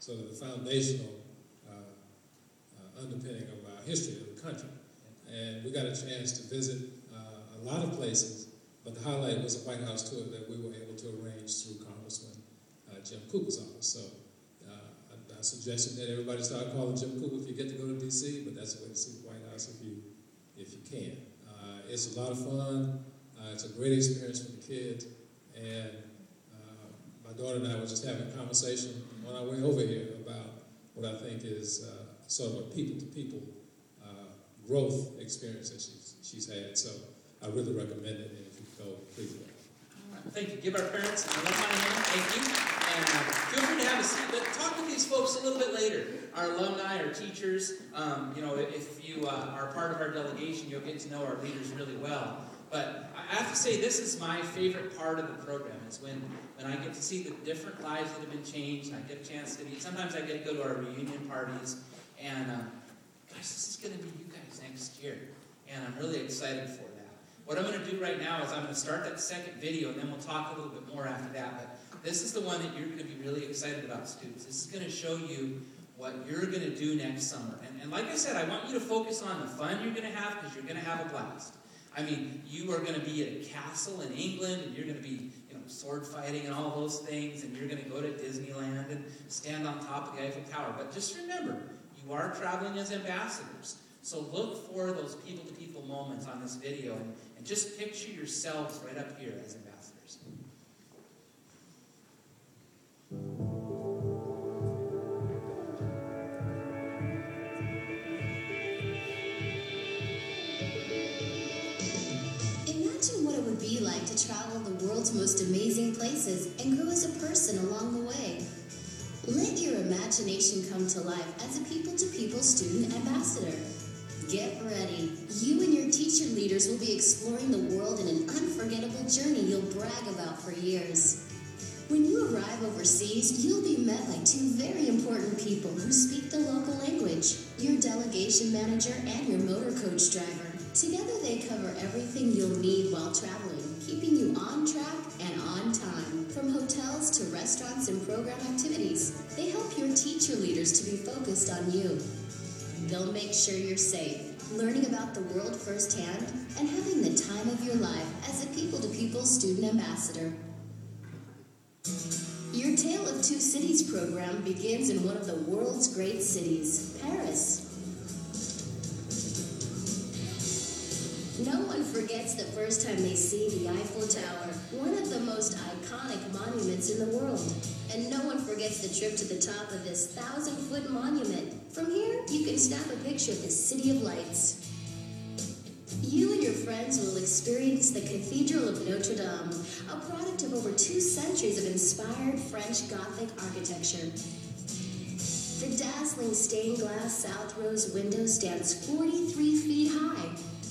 sort of the foundational uh, uh, underpinning of our history of the country. And we got a chance to visit uh, a lot of places, but the highlight was a White House tour that we were able to arrange through Congressman uh, Jim Cooper's office. So uh, I, I suggested that everybody start calling Jim Cooper if you get to go to D C, but that's a way to see the White House if you, if you can. Uh, it's a lot of fun. Uh, it's a great experience for the kids. And uh, my daughter and I were just having a conversation on our way over here about what I think is uh, sort of a people-to-people uh, growth experience that she's, she's had. So I really recommend it, and if you go, please go. All right. Thank you. Give our parents a little time in. Thank you. And uh, feel free to have a seat, but talk with these folks a little bit later. Our alumni, our teachers, um, you know, if you uh, are part of our delegation, you'll get to know our leaders really well. But I have to say, this is my favorite part of the program, is when, when I get to see the different lives that have been changed, and I get a chance to meet. Sometimes I get to go to our reunion parties, and uh, gosh, this is going to be you guys next year, and I'm really excited for that. What I'm going to do right now is I'm going to start that second video, and then we'll talk a little bit more after that. But this is the one that you're going to be really excited about, students. This is going to show you what you're going to do next summer. And, and like I said, I want you to focus on the fun you're going to have, because you're going to have a blast. I mean, you are going to be at a castle in England, and you're going to be, you know, sword fighting and all those things, and you're going to go to Disneyland and stand on top of the Eiffel Tower. But just remember, you are traveling as ambassadors. So look for those people-to-people moments on this video, and, and just picture yourselves right up here as ambassadors. Imagine what it would be like to travel the world's most amazing places and grow as a person along the way. Let your imagination come to life as a people-to-people student ambassador. Get ready. You and your teacher leaders will be exploring the world in an unforgettable journey you'll brag about for years. When you arrive overseas, you'll be met by two very important people who speak the local language, your delegation manager and your motor coach driver. Together they cover everything you'll need while traveling, keeping you on track and on time. From hotels to restaurants and program activities, they help your teacher leaders to be focused on you. They'll make sure you're safe, learning about the world firsthand, and having the time of your life as a people-to-people student ambassador. Your Tale of Two Cities program begins in one of the world's great cities, Paris. No one forgets the first time they see the Eiffel Tower, one of the most iconic monuments in the world. And no one forgets the trip to the top of this thousand-foot monument. From here, you can snap a picture of the City of Lights. You and your friends will experience the Cathedral of Notre Dame, a product of over two centuries of inspired French Gothic architecture. The dazzling stained glass South Rose window stands forty-three feet high.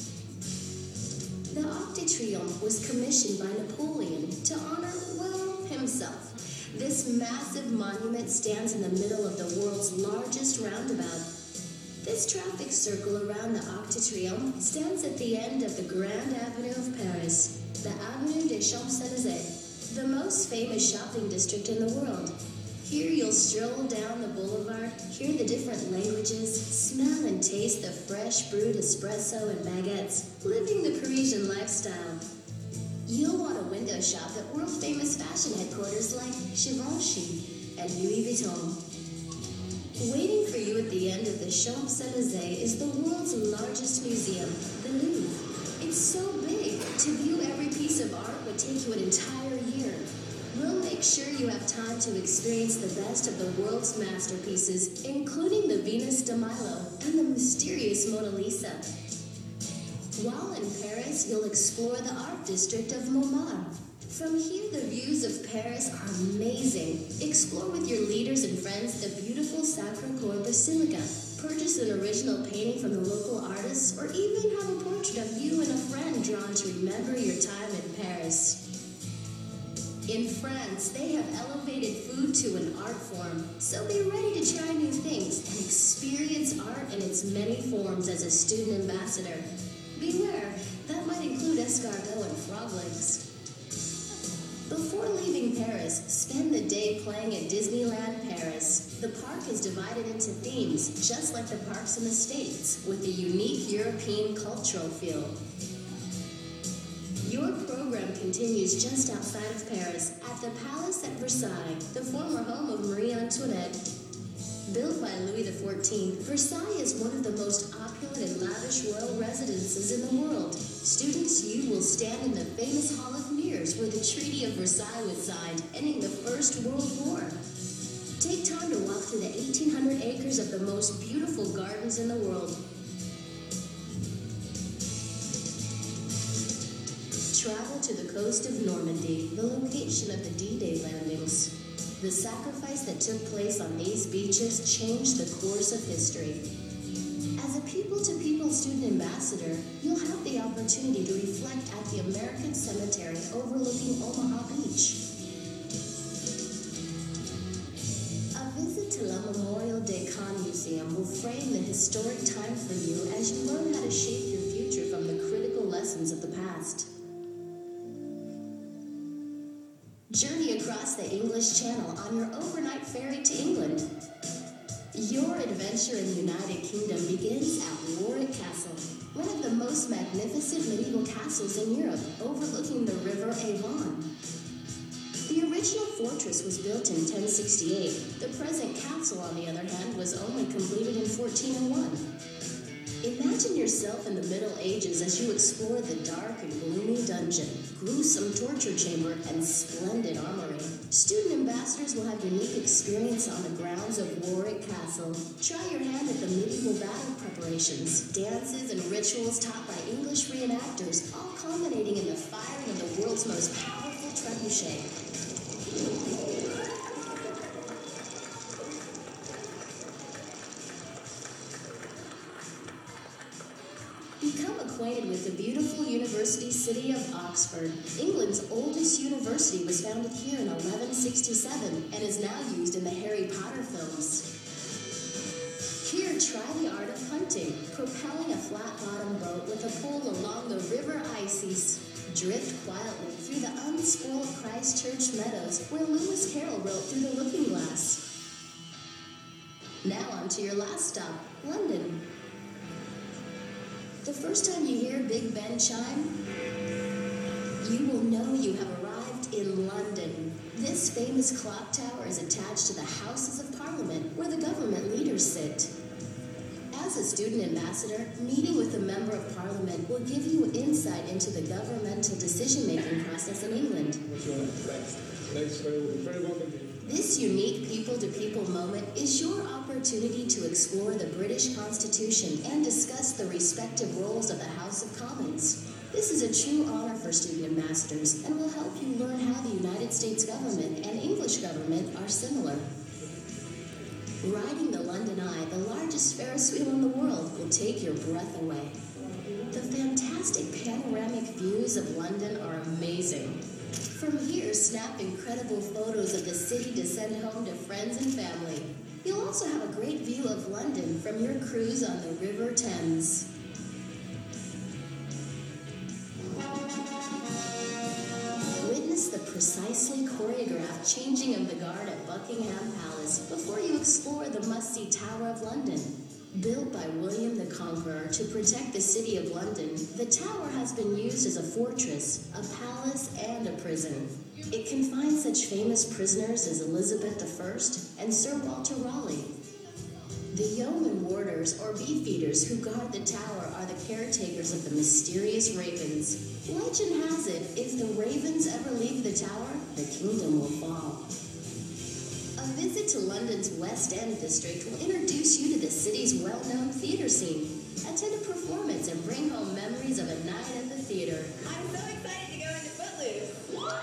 The Arc de Triomphe was commissioned by Napoleon to honor, well, himself. This massive monument stands in the middle of the world's largest roundabout. This traffic circle around the Arc de Triomphe stands at the end of the Grand Avenue of Paris, the Avenue des Champs-Élysées, the most famous shopping district in the world. Here you'll stroll down the boulevard, hear the different languages, smell and taste the fresh brewed espresso and baguettes, living the Parisian lifestyle. You'll want to window shop at world-famous fashion headquarters like Givenchy and Louis Vuitton. Waiting for you at the end of the Champs-Élysées is the world's largest museum, the Louvre. It's so big, to view every piece of art would take you an entire year. We'll make sure you have time to experience the best of the world's masterpieces, including the Venus de Milo and the mysterious Mona Lisa. While in Paris, you'll explore the art district of Montmartre. From here, the views of Paris are amazing. Explore with your leaders and friends the beautiful Sacré-Cœur Basilica. Purchase an original painting from the local artists, or even have a portrait of you and a friend drawn to remember your time in Paris. In France, they have elevated food to an art form, so be ready to try new things and experience art in its many forms as a student ambassador. Beware, that might include escargot and frog legs. Before leaving Paris, spend the day playing at Disneyland Paris. The park is divided into themes, just like the parks in the States, with a unique European cultural feel. Your program continues just outside of Paris, at the Palace at Versailles, the former home of Marie Antoinette. Built by Louis the fourteenth, Versailles is one of the most opulent and lavish royal residences in the world. Students, you will stand in the famous Hall of Mirrors where the Treaty of Versailles was signed, ending the First World War. Take time to walk through the eighteen hundred acres of the most beautiful gardens in the world. Travel to the coast of Normandy, the location of the D-Day landings. The sacrifice that took place on these beaches changed the course of history. As a people-to-people student ambassador, you'll have the opportunity to reflect at the American Cemetery overlooking Omaha Beach. A visit to La Memorial des Camps Museum will frame the historic time for you as you learn how to shape your future from the critical lessons of the past. Journey across the English Channel on your overnight ferry to England. Your adventure in the United Kingdom begins at Warwick Castle, one of the most magnificent medieval castles in Europe, overlooking the River Avon. The original fortress was built in ten sixty-eight. The present castle, on the other hand, was only completed in fourteen oh one. Imagine yourself in the Middle Ages as you explore the dark and gloomy dungeon, gruesome torture chamber, and splendid armory. Student ambassadors will have unique experience on the grounds of Warwick Castle. Try your hand at the medieval battle preparations, dances, and rituals taught by English reenactors, all culminating in the firing of the world's most powerful trebuchet. Become acquainted with the beautiful university city of Oxford. England's oldest university was founded here in eleven sixty-seven and is now used in the Harry Potter films. Here, try the art of punting, propelling a flat-bottomed boat with a pole along the River Isis. Drift quietly through the unspoiled Christchurch meadows where Lewis Carroll wrote Through the Looking Glass. Now on to your last stop, London. The first time you hear Big Ben chime, you will know you have arrived in London. This famous clock tower is attached to the Houses of Parliament, where the government leaders sit. As a student ambassador, meeting with a member of Parliament will give you insight into the governmental decision-making process in England. This unique people-to-people moment is your opportunity to explore the British Constitution and discuss the respective roles of the House of Commons. This is a true honor for student ambassadors and will help you learn how the United States government and English government are similar. Riding the London Eye, the largest Ferris wheel in the world, will take your breath away. The fantastic panoramic views of London are amazing. From here, snap incredible photos of the city to send home to friends and family. You'll also have a great view of London from your cruise on the River Thames. Witness the precisely choreographed changing of the guard at Buckingham Palace before you explore the must-see Tower of London. Built by William the Conqueror to protect the city of London, the tower has been used as a fortress, a palace, and a prison. It confines such famous prisoners as Elizabeth the First and Sir Walter Raleigh. The yeoman warders, or beefeaters, who guard the tower are the caretakers of the mysterious ravens. Legend has it, if the ravens ever leave the tower, the kingdom will fall. A visit to London's West End district will introduce you to the city's well-known theater scene. Attend a performance and bring home memories of a night at the theater. I'm so excited to go into Footloose!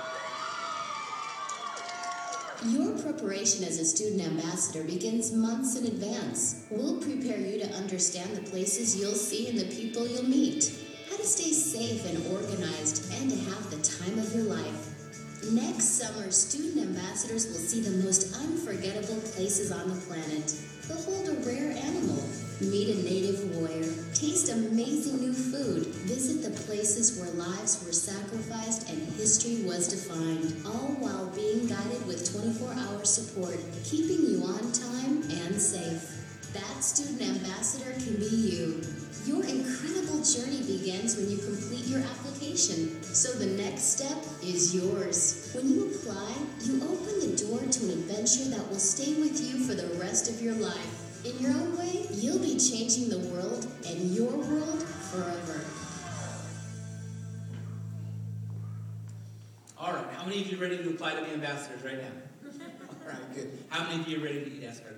Your preparation as a student ambassador begins months in advance. We'll prepare you to understand the places you'll see and the people you'll meet, how to stay safe and organized, and to have the time of your life. Next summer, student ambassadors will see the most unforgettable places on the planet. Behold a rare animal, meet a native warrior, taste amazing new food, visit the place places where lives were sacrificed and history was defined, all while being guided with twenty-four hour support, keeping you on time and safe. That student ambassador can be you. Your incredible journey begins when you complete your application, so the next step is yours. When you apply, you open the door to an adventure that will stay with you for the rest of your life. In your own way, you'll be changing the world and your world forever. All right, how many of you are ready to apply to be ambassadors right now? All right, good. How many of you are ready to eat escargot?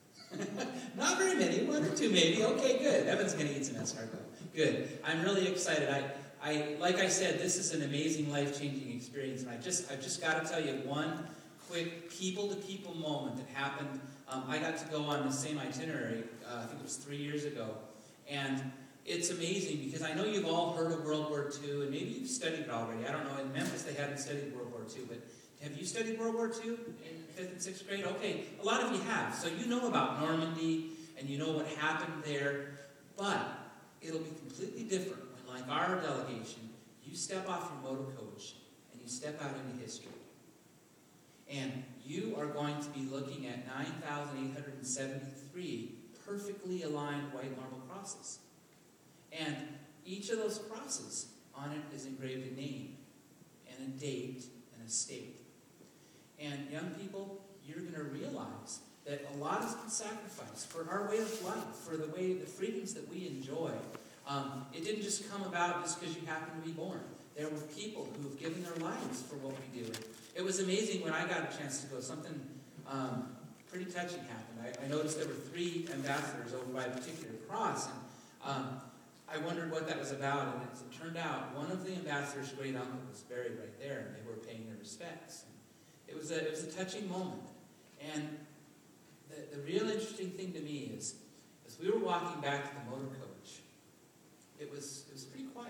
Not very many, one or two maybe. Okay, good. Evan's going to eat some escargot. Good. I'm really excited. I, I, like I said, this is an amazing, life-changing experience, and I just, I've just got to tell you one quick people-to-people moment that happened. Um, I got to go on the same itinerary. Uh, I think it was three years ago, and it's amazing because I know you've all heard of World War Two, and maybe you've studied it already. I don't know. In Memphis, they hadn't studied World War Two, but have you studied World War Two in fifth and sixth grade? Okay, a lot of you have. So you know about Normandy, and you know what happened there. But it'll be completely different when, like our delegation, you step off your motor coach and you step out into history. And you are going to be looking at nine thousand eight hundred seventy-three perfectly aligned white marble crosses. And each of those crosses, on it is engraved a name and a date and a state. And young people, you're going to realize that a lot has been sacrificed for our way of life, for the way, the freedoms that we enjoy. Um, it didn't just come about just because you happened to be born. There were people who have given their lives for what we do. It was amazing when I got a chance to go. Something um, pretty touching happened. I, I noticed there were three ambassadors over by a particular cross, and um, I wondered what that was about. And as it turned out, one of the ambassador's great uncle was buried right there, and they were paying their respects. It was a, it was a touching moment. And the, the real interesting thing to me is, as we were walking back to the motor coach, it was, it was pretty quiet.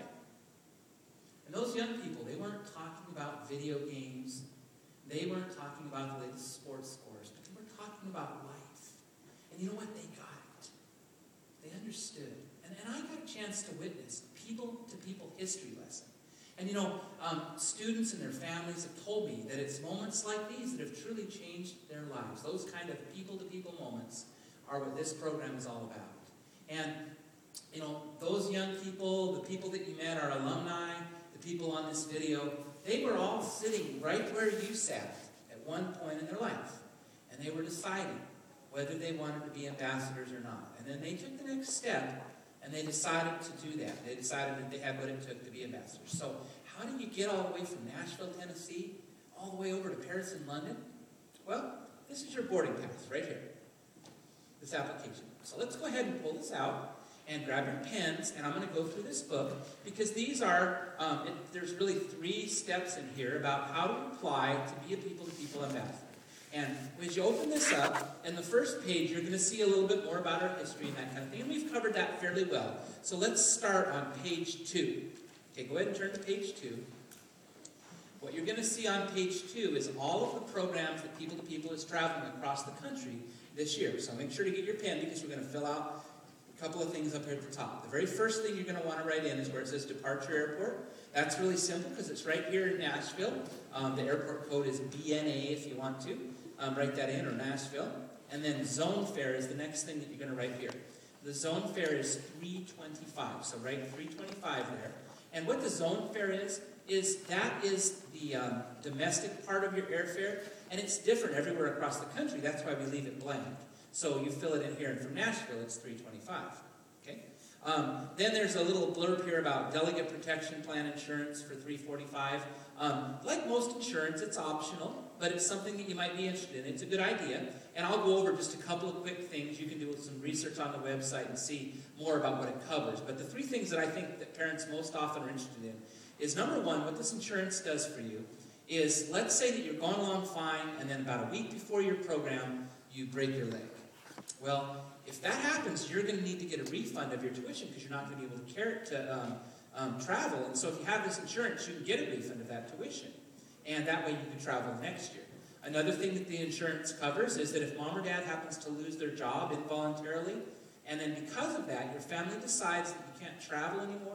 And those young people, they weren't talking about video games. They weren't talking about the latest sports scores. But they were talking about life. And you know what? They got it. They understood. And, and I got a chance to witness a people-to-people history lesson. And you know, um, students and their families have told me that it's moments like these that have truly changed their lives. Those kind of people-to-people moments are what this program is all about. And, you know, those young people, the people that you met, our alumni, the people on this video, they were all sitting right where you sat at one point in their life. And they were deciding whether they wanted to be ambassadors or not. And then they took the next step, and they decided to do that. They decided that they had what it took to be ambassadors. So how do you get all the way from Nashville, Tennessee, all the way over to Paris and London? Well, this is your boarding pass right here, this application. So let's go ahead and pull this out and grab your pens, and I'm going to go through this book because these are, um, it, there's really three steps in here about how to apply to be a people-to-people ambassador. And as you open this up, in the first page, you're going to see a little bit more about our history and that kind of thing. And we've covered that fairly well. So let's start on page two. Okay, go ahead and turn to page two. What you're going to see on page two is all of the programs that People to People is traveling across the country this year. So make sure to get your pen because we're going to fill out a couple of things up here at the top. The very first thing you're going to want to write in is where it says Departure Airport. That's really simple because it's right here in Nashville. Um, the airport code is B N A if you want to. Um, write that in, or Nashville. And then zone fare is the next thing that you're going to write here. The zone fare is three twenty-five. So write three twenty-five there. And what the zone fare is, is that is the um, domestic part of your airfare. And it's different everywhere across the country. That's why we leave it blank. So you fill it in here. And from Nashville, it's three twenty-five. Okay? Um, then there's a little blurb here about delegate protection plan insurance for three forty-five. Um, like most insurance, it's optional, but it's something that you might be interested in. It's a good idea. And I'll go over just a couple of quick things. You can do some research on the website and see more about what it covers. But the three things that I think that parents most often are interested in is, number one, what this insurance does for you is, let's say that you're going along fine, and then about a week before your program, you break your leg. Well, if that happens, you're going to need to get a refund of your tuition because you're not going to be able to carry it to um, um, travel. And so if you have this insurance, you can get a refund of that tuition. And that way you can travel next year. Another thing that the insurance covers is that if mom or dad happens to lose their job involuntarily, and then because of that, your family decides that you can't travel anymore,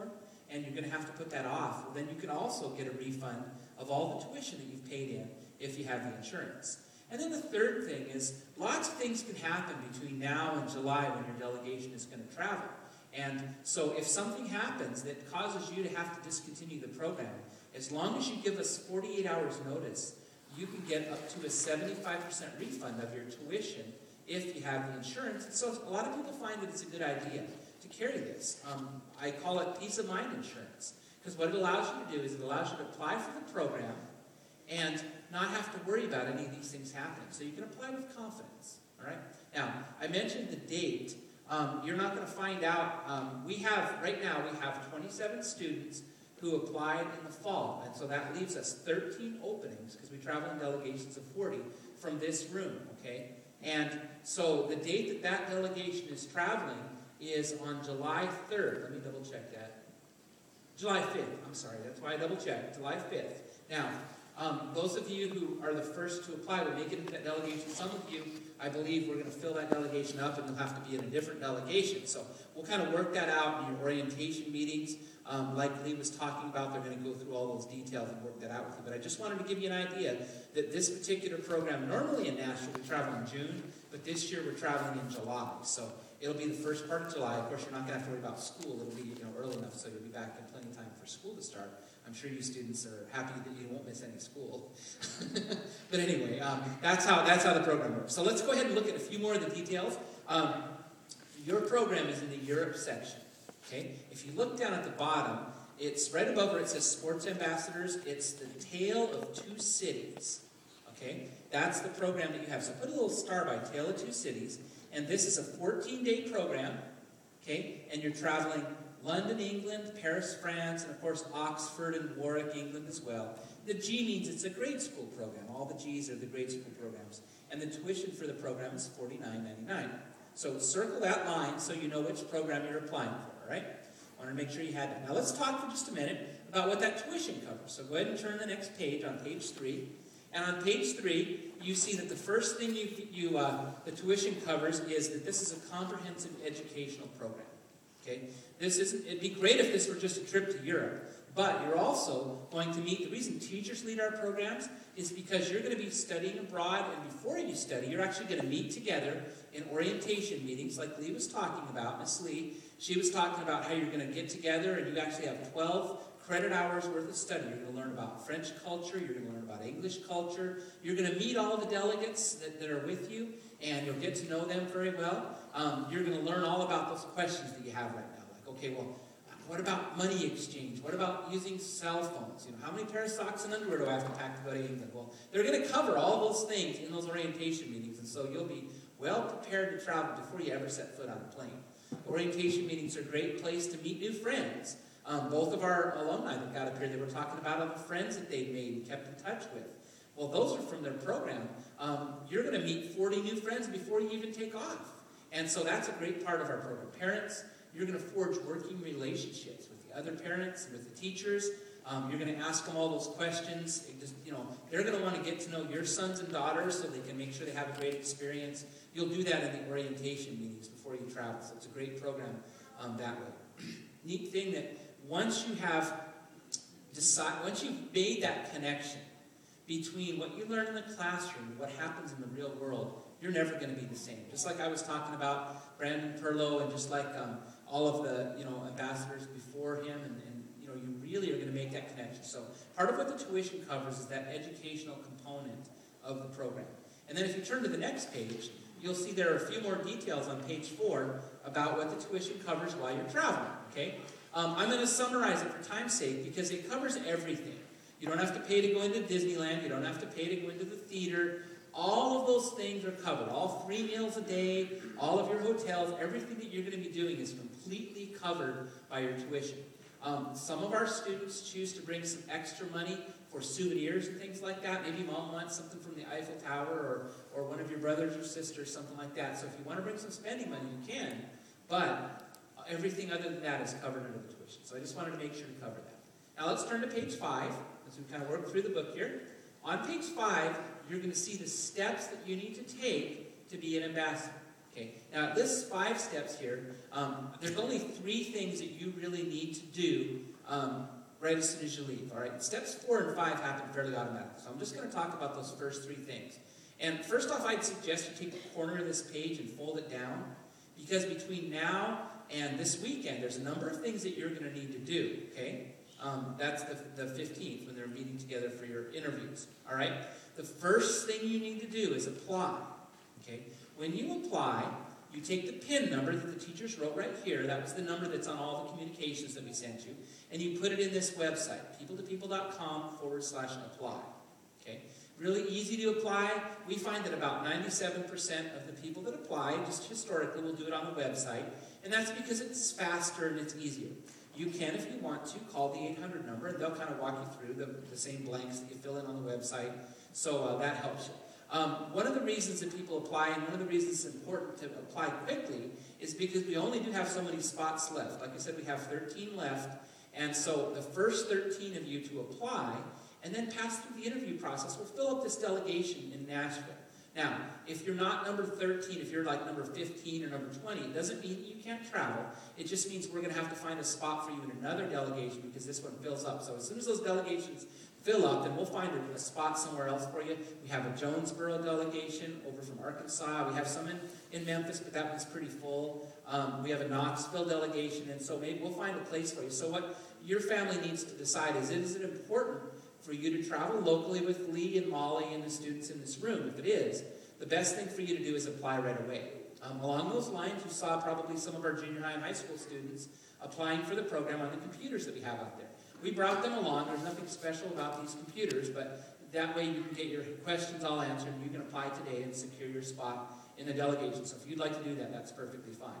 and you're going to have to put that off, well, then you can also get a refund of all the tuition that you've paid in if you have the insurance. And then the third thing is lots of things can happen between now and July when your delegation is going to travel. And so if something happens that causes you to have to discontinue the program, as long as you give us forty-eight hours notice, you can get up to a seventy-five percent refund of your tuition if you have the insurance. So a lot of people find that it's a good idea to carry this. Um, I call it peace of mind insurance, because what it allows you to do is it allows you to apply for the program and not have to worry about any of these things happening. So you can apply with confidence. All right. Now, I mentioned the date. Um, you're not going to find out. Um, we have, right now, we have twenty-seven students who applied in the fall. And so that leaves us thirteen openings, because we travel in delegations of forty from this room, okay? And so the date that that delegation is traveling is on July third. Let me double check that. July fifth, I'm sorry, that's why I double checked, July fifth. Now, um, those of you who are the first to apply will make it into that delegation. Some of you, I believe, we're going to fill that delegation up and you'll have to be in a different delegation. So we'll kind of work that out in your orientation meetings. Um, like Lee was talking about, they're going to go through all those details and work that out with you. But I just wanted to give you an idea that this particular program, normally in Nashville, we travel in June, but this year we're traveling in July. So it'll be the first part of July. Of course, you're not going to have to worry about school. It'll be, you know, early enough so you'll be back in plenty of time for school to start. I'm sure you students are happy that you won't miss any school. But anyway, um, that's how that's how the program works. So let's go ahead and look at a few more of the details. Um, your program is in the Europe section. Okay? If you look down at the bottom, it's right above where it says Sports Ambassadors. It's the Tale of Two Cities. Okay? That's the program that you have. So put a little star by Tale of Two Cities. And this is a fourteen-day program. Okay? And you're traveling London, England, Paris, France, and of course Oxford and Warwick, England as well. The G means it's a grade school program. All the G's are the grade school programs. And the tuition for the program is forty-nine ninety-nine. So circle that line so you know which program you're applying for, all right? I want to make sure you had that. Now let's talk for just a minute about what that tuition covers. So go ahead and turn the next page on page three. And on page three, you see that the first thing you, you uh, the tuition covers is that this is a comprehensive educational program. Okay? This isn't, it'd be great if this were just a trip to Europe. But you're also going to meet, the reason teachers lead our programs is because you're going to be studying abroad, and before you study, you're actually going to meet together in orientation meetings like Lee was talking about. Miss Lee, she was talking about how you're going to get together and you actually have twelve credit hours worth of study. You're going to learn about French culture, you're going to learn about English culture, you're going to meet all the delegates that, that are with you, and you'll get to know them very well. Um, you're going to learn all about those questions that you have right now. Like, okay, well, what about money exchange? What about using cell phones? You know, how many pairs of socks and underwear do I have to pack to go to England? Well, they're going to cover all those things in those orientation meetings, and so you'll be well prepared to travel before you ever set foot on a plane. Orientation meetings are a great place to meet new friends. Um, both of our alumni that got up here, they were talking about all the friends that they'd made and kept in touch with. Well, those are from their program. Um, you're going to meet forty new friends before you even take off. And so that's a great part of our program. Parents, you're going to forge working relationships with the other parents, with the teachers. Um, you're going to ask them all those questions. It just, you know, they're going to want to get to know your sons and daughters so they can make sure they have a great experience. You'll do that in the orientation meetings before you travel. So it's a great program um, that way. Neat thing that once you have decide, once you've made that connection between what you learn in the classroom and what happens in the real world, you're never going to be the same. Just like I was talking about Brandon Perlow, and just like um, all of the you know ambassadors before him, and, and you know you really are going to make that connection. So part of what the tuition covers is that educational component of the program. And then if you turn to the next page, you'll see there are a few more details on page four about what the tuition covers while you're traveling. Okay, um, I'm going to summarize it for time's sake because it covers everything. You don't have to pay to go into Disneyland. You don't have to pay to go into the theater. All of those things are covered. All three meals a day, all of your hotels, everything that you're going to be doing is completely covered by your tuition. Um, some of our students choose to bring some extra money for souvenirs and things like that. Maybe mom wants something from the Eiffel Tower, or, or one of your brothers or sisters, something like that. So if you want to bring some spending money, you can. But everything other than that is covered under the tuition. So I just wanted to make sure to cover that. Now let's turn to page five, as we kind of work through the book here. On page five, you're going to see the steps that you need to take to be an ambassador. Okay, now it lists five steps here. Um, there's only three things that you really need to do um, right as soon as you leave, all right? Steps four and five happen fairly automatically, so I'm just going to talk about those first three things. And first off, I'd suggest you take the corner of this page and fold it down, because between now and this weekend, there's a number of things that you're going to need to do, okay? Um, that's the, the fifteenth, when they're meeting together for your interviews, all right? The first thing you need to do is apply, okay? When you apply, you take the PIN number that the teachers wrote right here. That was the number that's on all the communications that we sent you. And you put it in this website, people to people dot com forward slash apply. Okay? Really easy to apply. We find that about ninety-seven percent of the people that apply, just historically, will do it on the website. And that's because it's faster and it's easier. You can, if you want to, call the eight hundred number, and they'll kind of walk you through the, the same blanks that you fill in on the website. So uh, that helps you. Um, one of the reasons that people apply, and one of the reasons it's important to apply quickly, is because we only do have so many spots left. Like I said, we have thirteen left, and so the first thirteen of you to apply, and then pass through the interview process, will fill up this delegation in Nashville. Now, if you're not number thirteen, if you're like number fifteen or number twenty, it doesn't mean that you can't travel. It just means we're going to have to find a spot for you in another delegation, because this one fills up. So as soon as those delegations fill up, then we'll find a, a spot somewhere else for you. We have a Jonesboro delegation over from Arkansas. We have some in, in Memphis, but that one's pretty full. Um, we have a Knoxville delegation, and so maybe we'll find a place for you. So what your family needs to decide is, is it important for you to travel locally with Lee and Molly and the students in this room? If it is, the best thing for you to do is apply right away. Um, along those lines, you saw probably some of our junior high and high school students applying for the program on the computers that we have out there. We brought them along. There's nothing special about these computers, but that way you can get your questions all answered, and you can apply today and secure your spot in the delegation. So if you'd like to do that, that's perfectly fine.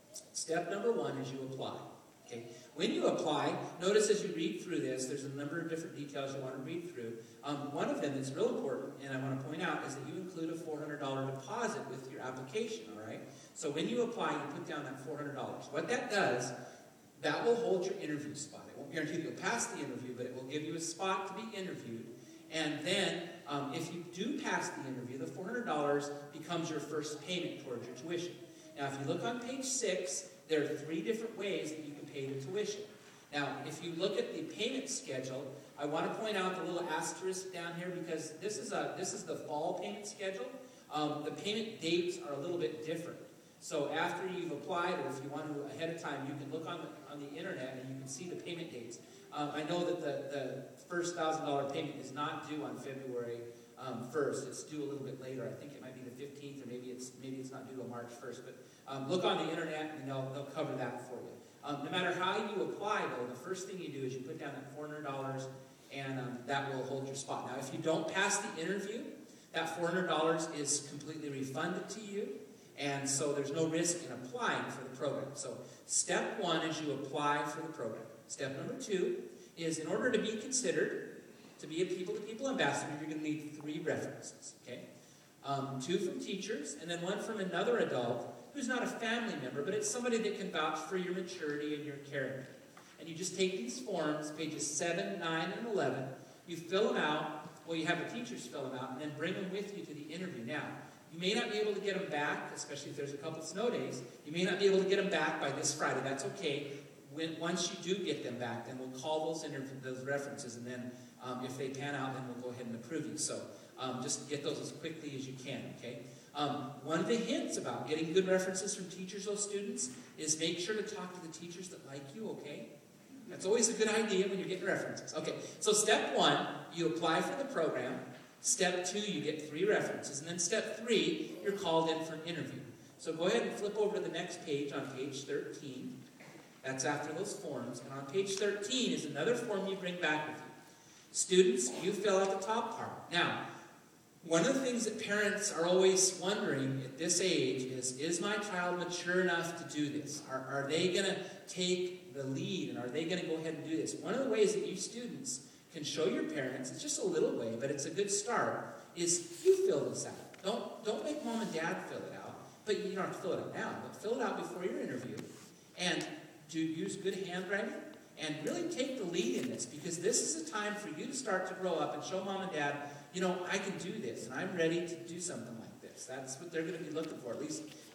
Step number one is you apply. Okay. When you apply, notice as you read through this, there's a number of different details you want to read through. Um, one of them that's real important, and I want to point out, is that you include a four hundred dollars deposit with your application, all right? So when you apply, you put down that four hundred dollars. What that does, that will hold your interview spot. It won't guarantee you'll pass the interview, but it will give you a spot to be interviewed. And then, um, if you do pass the interview, the four hundred dollars becomes your first payment towards your tuition. Now, if you look on page six, there are three different ways that you can pay the tuition. Now, if you look at the payment schedule, I want to point out the little asterisk down here, because this is a this is the fall payment schedule. Um, the payment dates are a little bit different. So after you've applied, or if you want to ahead of time, you can look on the, on the internet and you can see the payment dates. Um, I know that the, the first one thousand dollars payment is not due on February um, first. It's due a little bit later. I think it might be the fifteenth, or maybe it's maybe it's not due on March first. But um, look on the internet and they'll, they'll cover that for you. Um, no matter how you apply, though, the first thing you do is you put down that four hundred dollars, and um, that will hold your spot. Now, if you don't pass the interview, that four hundred dollars is completely refunded to you. And so there's no risk in applying for the program. So step one is you apply for the program. Step number two is, in order to be considered to be a people-to-people ambassador, you're going to need three references. Okay, um, two from teachers, and then one from another adult who's not a family member, but it's somebody that can vouch for your maturity and your character. And you just take these forms, pages seven, nine, and eleven. You fill them out. Well, you have the teachers fill them out, and then bring them with you to the interview. Now, you may not be able to get them back, especially if there's a couple snow days. You may not be able to get them back by this Friday. That's okay. When, once you do get them back, then we'll call those interview, those references, and then um, if they pan out, then we'll go ahead and approve you. So um, just get those as quickly as you can, okay? Um, one of the hints about getting good references from teachers or students is make sure to talk to the teachers that like you, okay? That's always a good idea when you're getting references. Okay, so step one, you apply for the program. Step two, you get three references. And then step three, you're called in for an interview. So go ahead and flip over to the next page on page thirteen. That's after those forms. And on page thirteen is another form you bring back with you. Students, you fill out the top part. Now, one of the things that parents are always wondering at this age is, is my child mature enough to do this? Are, are they going to take the lead, and are they going to go ahead and do this? One of the ways that you students can show your parents, it's just a little way, but it's a good start, is you fill this out. Don't, don't make mom and dad fill it out, but you don't have to fill it out now, but fill it out before your interview, and do use good handwriting, and really take the lead in this, because this is a time for you to start to grow up and show mom and dad, you know, I can do this, and I'm ready to do something like this. That's what they're going to be looking for, at least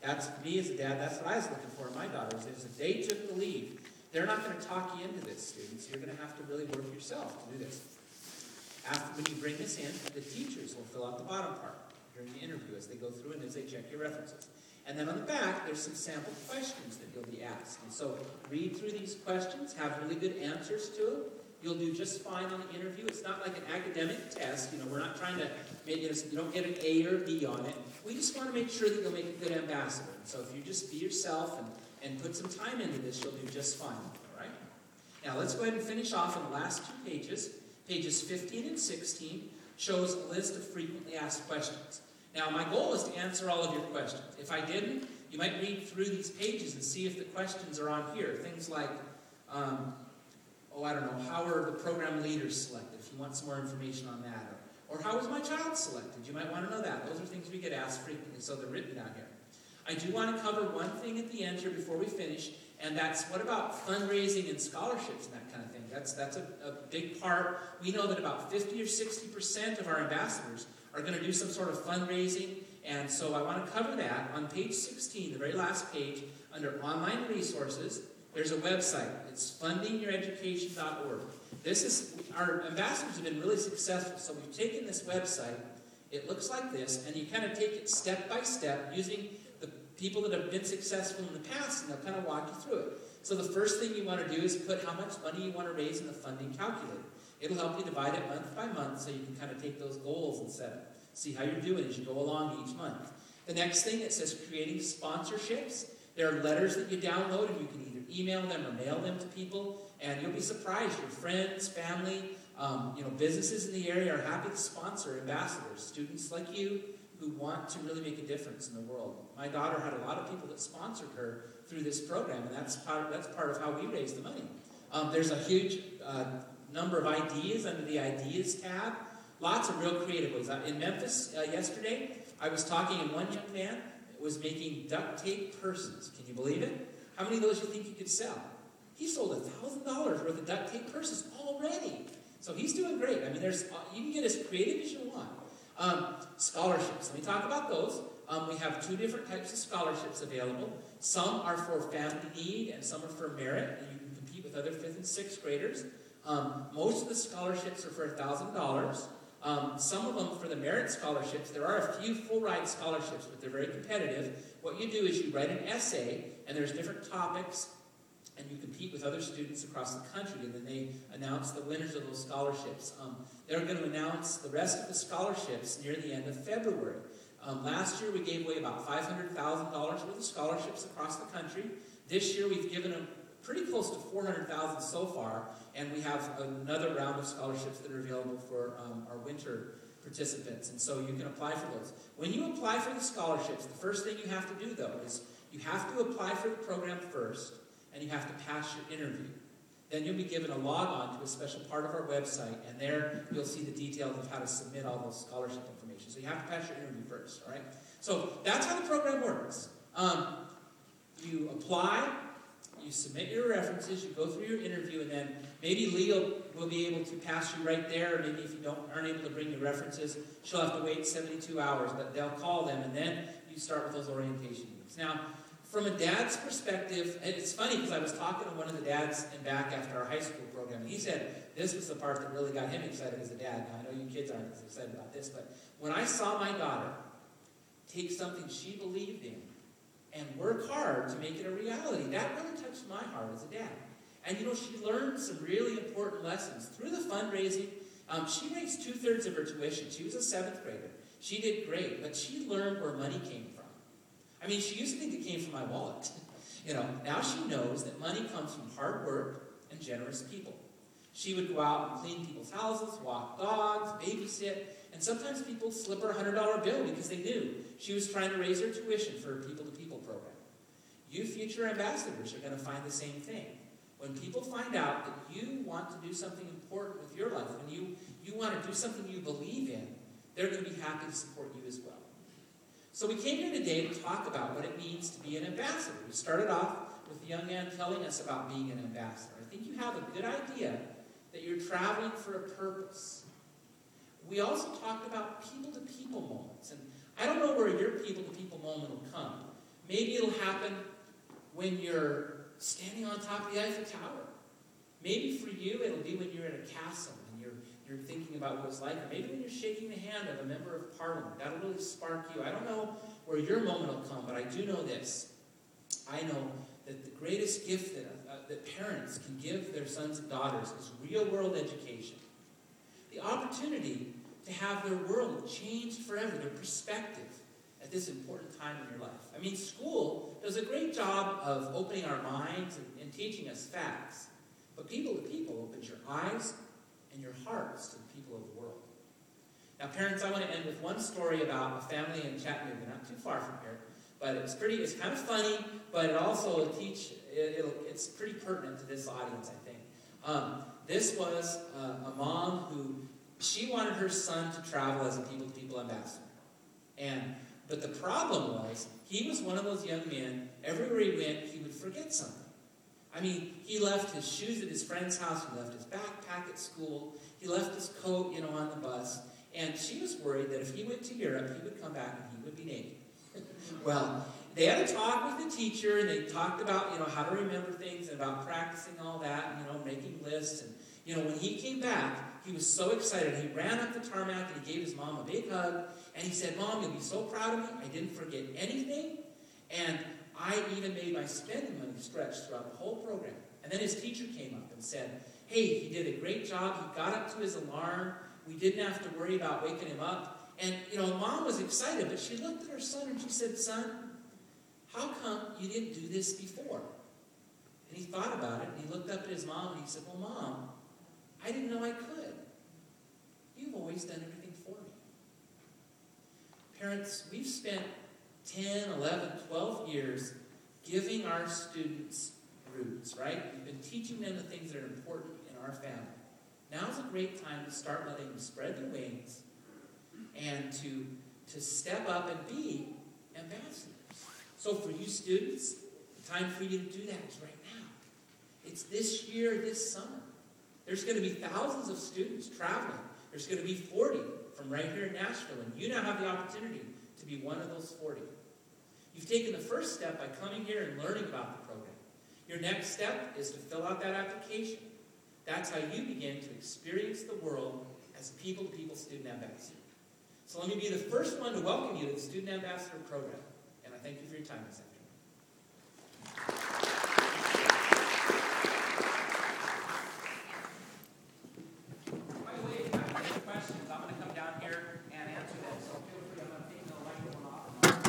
That's me as a dad, that's what I was looking for in my daughters, is if they took the lead, they're not going to talk you into this, students. You're going to have to really work yourself to do this. After, when you bring this in, the teachers will fill out the bottom part during the interview as they go through and as they check your references. And then on the back, there's some sample questions that you'll be asked. And so read through these questions, have really good answers to them. You'll do just fine on the interview. It's not like an academic test. You know, we're not trying to make it, you don't get an A or B on it. We just want to make sure that you'll make a good ambassador. And so if you just be yourself and, and put some time into this, you'll do just fine. All right? Now let's go ahead and finish off on the last two pages. Pages fifteen and sixteen shows a list of frequently asked questions. Now my goal is to answer all of your questions. If I didn't, you might read through these pages and see if the questions are on here. Things like, um, oh, I don't know, how are the program leaders selected, if you want some more information on that. Or, or how was my child selected? You might want to know that. Those are things we get asked frequently, so they're written down here. I do want to cover one thing at the end here before we finish, and that's what about fundraising and scholarships and that kind of thing. That's, that's a, a big part. We know that about fifty or sixty percent of our ambassadors are going to do some sort of fundraising, and so I want to cover that. On page sixteen, the very last page, under online resources, there's a website. It's funding your education dot org. This is, our ambassadors have been really successful, so we've taken this website. It looks like this, and you kind of take it step by step using the people that have been successful in the past, and they'll kind of walk you through it. So the first thing you want to do is put how much money you want to raise in the funding calculator. It'll help you divide it month by month so you can kind of take those goals and set them. See how you're doing as you go along each month. The next thing, it says creating sponsorships. There are letters that you download, and you can either email them or mail them to people, and you'll be surprised. Your friends, family, um, you know, businesses in the area are happy to sponsor ambassadors, students like you who want to really make a difference in the world. My daughter had a lot of people that sponsored her through this program, and that's part, that's part of how we raise the money. Um, there's a huge uh, number of ideas under the Ideas tab. Lots of real creative ways. In Memphis uh, yesterday, I was talking, and one young man was making duct tape purses. Can you believe it? How many of those do you think you could sell? He sold one thousand dollars worth of duct tape purses already. So he's doing great. I mean, there's uh, you can get as creative as you want. Um, scholarships. Let me talk about those. Um, we have two different types of scholarships available. Some are for family need, and some are for merit, and you can compete with other fifth and sixth graders. Um, most of the scholarships are for one thousand dollars. Um, some of them for the merit scholarships. There are a few full-ride scholarships, but they're very competitive. What you do is you write an essay, and there's different topics, and you compete with other students across the country, and then they announce the winners of those scholarships. Um, they're going to announce the rest of the scholarships near the end of February. Um, last year, we gave away about five hundred thousand dollars worth of scholarships across the country. This year, we've given them pretty close to four hundred thousand dollars so far, and we have another round of scholarships that are available for um, our winter participants, and so you can apply for those. When you apply for the scholarships, the first thing you have to do, though, is you have to apply for the program first, and you have to pass your interview. Then you'll be given a log on to a special part of our website, and there you'll see the details of how to submit all those scholarship information. So you have to pass your interview first, all right? So that's how the program works. Um, you apply, you submit your references, you go through your interview, and then maybe Leo will be able to pass you right there, or maybe if you don't aren't able to bring your references, she'll have to wait seventy-two hours, but they'll call them, and then you start with those orientation meetings. Now, from a dad's perspective, and it's funny because I was talking to one of the dads in back after our high school program, and he said this was the part that really got him excited as a dad. Now, I know you kids aren't as excited about this, but when I saw my daughter take something she believed in and work hard to make it a reality, that really touched my heart as a dad. And you know, she learned some really important lessons. Through the fundraising, um, she raised two-thirds of her tuition. She was a seventh grader. She did great, but she learned where money came from. I mean, she used to think it came from my wallet. You know, now she knows that money comes from hard work and generous people. She would go out and clean people's houses, walk dogs, babysit, and sometimes people slip her a one hundred dollar bill because they knew she was trying to raise her tuition for a people-to-people program. You future ambassadors are going to find the same thing. When people find out that you want to do something important with your life, when you, you want to do something you believe in, they're going to be happy to support you as well. So we came here today to talk about what it means to be an ambassador. We started off with the young man telling us about being an ambassador. I think you have a good idea that you're traveling for a purpose. We also talked about people-to-people moments. And I don't know where your people-to-people moment will come, Maybe it'll happen when you're standing on top of the Eiffel Tower. Maybe for you, it'll be when you're in a castle and you're, you're thinking about what it's like. Or maybe when you're shaking the hand of a member of parliament. That'll really spark you. I don't know where your moment will come, but I do know this. I know that the greatest gift that, uh, that parents can give their sons and daughters is real-world education. The opportunity to have their world changed forever, their perspective at this important time in your life. I mean, school does a great job of opening our minds and, and teaching us facts. But people to people opens your eyes and your hearts to the people of the world. Now, parents, I want to end with one story about a family in Chattanooga, not too far from here. But it's pretty, it's kind of funny, but it also will teach, it, it'll, it's pretty pertinent to this audience, I think. Um, this was uh, a mom who, she wanted her son to travel as a people-to-people ambassador. And, but the problem was, he was one of those young men, everywhere he went, he would forget something. I mean, he left his shoes at his friend's house, he left his backpack at school, he left his coat, you know, on the bus, and she was worried that if he went to Europe, he would come back and he would be naked. Well, they had a talk with the teacher, and they talked about, you know, how to remember things and about practicing all that, and, you know, making lists. And, you know, when he came back, he was so excited. He ran up the tarmac, and he gave his mom a big hug, and he said, "Mom, you'll be so proud of me. I didn't forget anything, and I even made my spending money stretch throughout the whole program." And then his teacher came up and said, "Hey, he did a great job. He got up to his alarm. We didn't have to worry about waking him up." And, you know, Mom was excited, but she looked at her son and she said, "Son, how come you didn't do this before?" And he thought about it, and he looked up at his mom, and he said, "Well, Mom, I didn't know I could. You've always done everything for me." Parents, we've spent ten, eleven, twelve years giving our students roots, right? We've been teaching them the things that are important in our family. Now's a great time to start letting them spread their wings and to, to step up and be ambassadors. So for you students, the time for you to do that is right now. It's this year, this summer. There's going to be thousands of students traveling. There's going to be forty from right here in Nashville, and you now have the opportunity to be one of those forty. You've taken the first step by coming here and learning about the program. Your next step is to fill out that application. That's how you begin to experience the world as a people-to-people student ambassador. So let me be the first one to welcome you to the Student Ambassador Program. And I thank you for your time this afternoon. By the way, if you have any questions, I'm going to come down here and answer them. So feel free, I'm going to take the microphone off.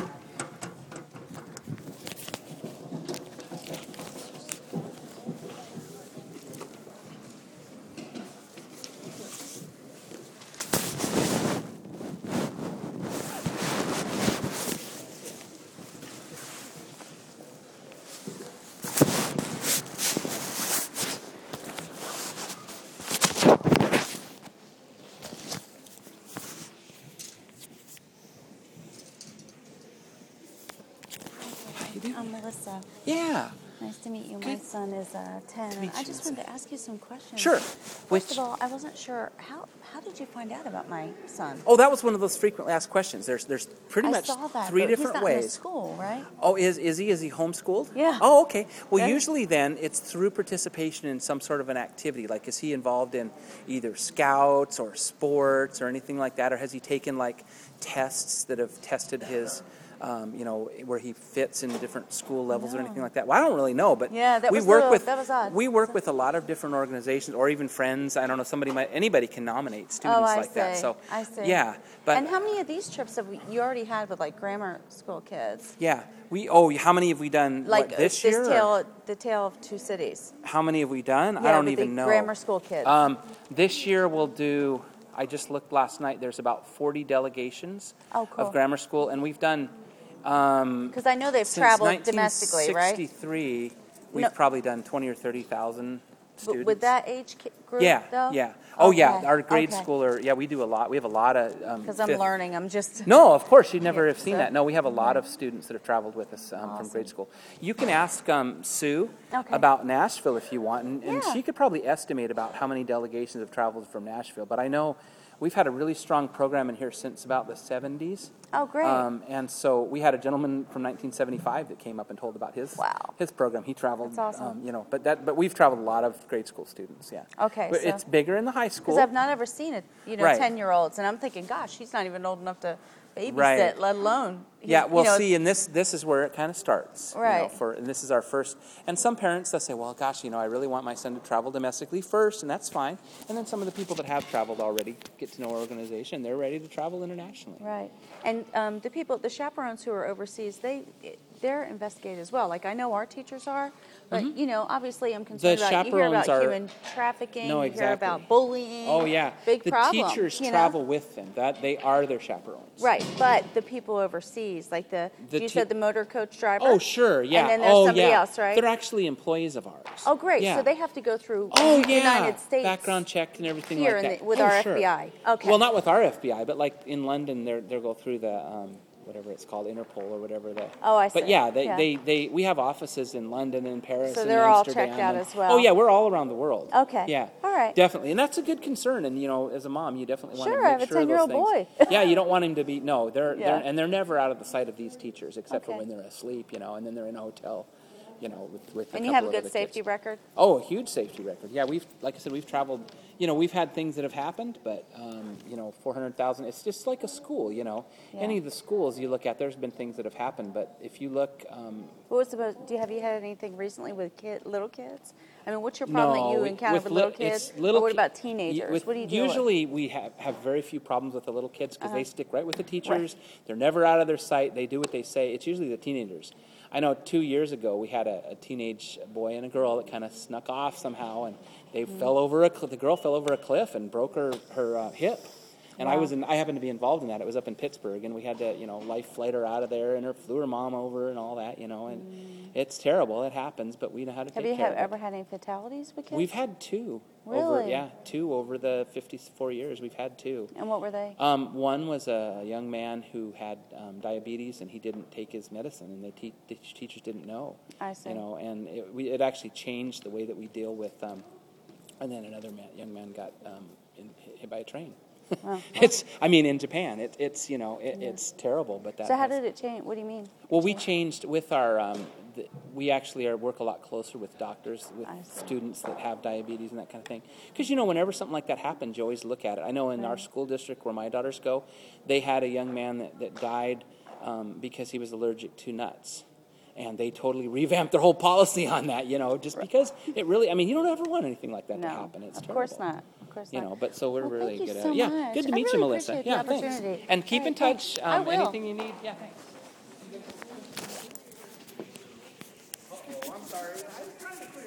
I'm Melissa. Yeah. Nice to meet you. My son is uh, ten. To And meet I you, just wanted to ask you some questions. Sure. First Which- of all, I wasn't sure, how how did you find out about my son? Oh, that was one of those frequently asked questions. There's there's pretty I much saw that, three but different he's not in ways. a school, right? Oh, is is he? Is he homeschooled? Yeah. Oh, okay. Well, Good. usually then it's through participation in some sort of an activity. Like, is he involved in either scouts or sports or anything like that, or has he taken like tests that have tested his, um, you know, where he fits in different school levels or anything like that? Well, I don't really know, but Yeah, that we was work little- with that was odd. we work with a lot of different organizations or even friends. I don't know. Somebody might anybody can nominate students oh, I like see. that. So I see. yeah, but and how many of these trips have we, you already had with like grammar school kids? yeah, we. Oh, how many have we done? Like what, this uh, year? or- tale, the tale of two cities. How many have we done? Yeah, I don't with even the know. grammar school kids. Um, this year we'll do, I just looked last night, there's about forty delegations Oh, cool. of grammar school, and we've done, um, Because I know they've since traveled domestically, right? nineteen sixty-three, we've No. probably done twenty or thirty thousand But students. with that age ki- group, yeah, though? yeah. Oh, yeah, Okay, our grade okay. schooler, yeah, we do a lot. We have a lot of... um, Because I'm fifth- learning, I'm just... No, of course, you'd never Yeah, have seen so- that. No, we have a lot of students that have traveled with us um, from Awesome. grade school. You can ask um, Sue Okay. about Nashville if you want, and, and Yeah. she could probably estimate about how many delegations have traveled from Nashville. But I know we've had a really strong program in here since about the seventies. Oh, great. Um, and so we had a gentleman from nineteen seventy-five that came up and told about his wow. his program. He traveled. That's awesome. Um, you know, but that but we've traveled a lot of grade school students. Yeah. Okay. But so, it's bigger in the high school. Because I've not ever seen it, you know, Right. ten-year-olds, and I'm thinking, gosh, he's not even old enough to babysit, Right. let alone. Yeah, well, you know, see, and this this is where it kind of starts, you know, Right. for and this is our first. And some parents they'll say, "Well, gosh, you know, I really want my son to travel domestically first, and that's fine." And then some of the people that have traveled already get to know our organization; they're ready to travel internationally. Right. And um, the people, the chaperones who are overseas, they they're investigated as well. Like I know our teachers are, but Mhm. you know, obviously, I'm concerned The about you hear chaperones about are- human trafficking, No, you hear exactly. about bullying. Oh yeah, big the problem. teachers you know? travel with them; that they are their chaperones. Right, but the people overseas, like the, The you te- said the motor coach driver. Oh sure, yeah. And then there's oh somebody yeah. else, right? They're actually employees of ours. Oh, great. Yeah. So they have to go through Oh the yeah, United States background check and everything here like in that. the, with Oh, our sure. F B I. Okay. Well, not with our F B I, but like in London, they're they'll go through the um, whatever it's called, Interpol or whatever the. Oh, I see. But yeah, they, Yeah. they, they we have offices in London and Paris. So and they're all Amsterdam checked out and- as well. Oh yeah, we're all around the world. Okay. Yeah. All right. Definitely, and that's a good concern. And you know, as a mom, you definitely want Sure, to I make have a sure of those ten-year-old things. boy. Yeah, you don't want him to be no. They're Yeah. they're and they're never out of the sight of these teachers except Okay. for when they're asleep. You know, and then they're in a hotel. You know, with with. And a you have a couple of good other safety kids. record? Oh, a huge safety record. Yeah, we've, like I said, we've traveled, you know, we've had things that have happened, but, um, you know, four hundred thousand, it's just like a school, you know. Yeah. Any of the schools you look at, there's been things that have happened, but if you look... Um, What was the most, do you have you had anything recently with kid, little kids? I mean, what's your problem no, that you we- encounter with, with little li- kids? it's little or what ki- about teenagers? with- what do you deal Usually we have, have very few problems with the little kids because Uh-huh. they stick right with the teachers. They're never out of their sight. They do what they say. It's usually the teenagers. I know two years ago we had a, a teenage boy and a girl that kind of snuck off somehow, and they Mhm. fell over a cl- the girl fell over a cliff and broke her her uh, hip. And I Wow. was in, I happened to be involved in that. It was up in Pittsburgh, and we had to, you know, life flight her out of there, and her flew her mom over and all that, you know. And it's terrible. It happens, but we know how to with? Have take you care have, of it. ever had any fatalities with kids? We've had two. Over, Really? yeah, two over the fifty-four years. We've had two. And what were they? Um, one was a young man who had um, diabetes, and he didn't take his medicine, and the, te- the teachers didn't know. I see. You know, and it, we, it actually changed the way that we deal with. Um, and then another man, young man got um, in, hit by a train. Wow. It's, I mean, in Japan, it, it's you know, it, Yeah. it's terrible. But that So how has- did it change? What do you mean? well, we changed with our. Um, the, we actually are work a lot closer with doctors, with I see. students that have diabetes and that kind of thing. Because you know, whenever something like that happens, you always look at it. I know in our Right. school district where my daughters go, they had a young man that, that died um, because he was allergic to nuts. And they totally revamped their whole policy on that, you know, just because it really, I mean, you don't ever want anything like that No, to happen. It's of terrible. course not. Of course You not. know, but so we're Well, really thank you good so at it. Yeah, much. good to I meet really you, Melissa. appreciate the Yeah, thanks. opportunity. And keep All in right, touch. thanks. I Um, will. anything you need. Yeah, thanks.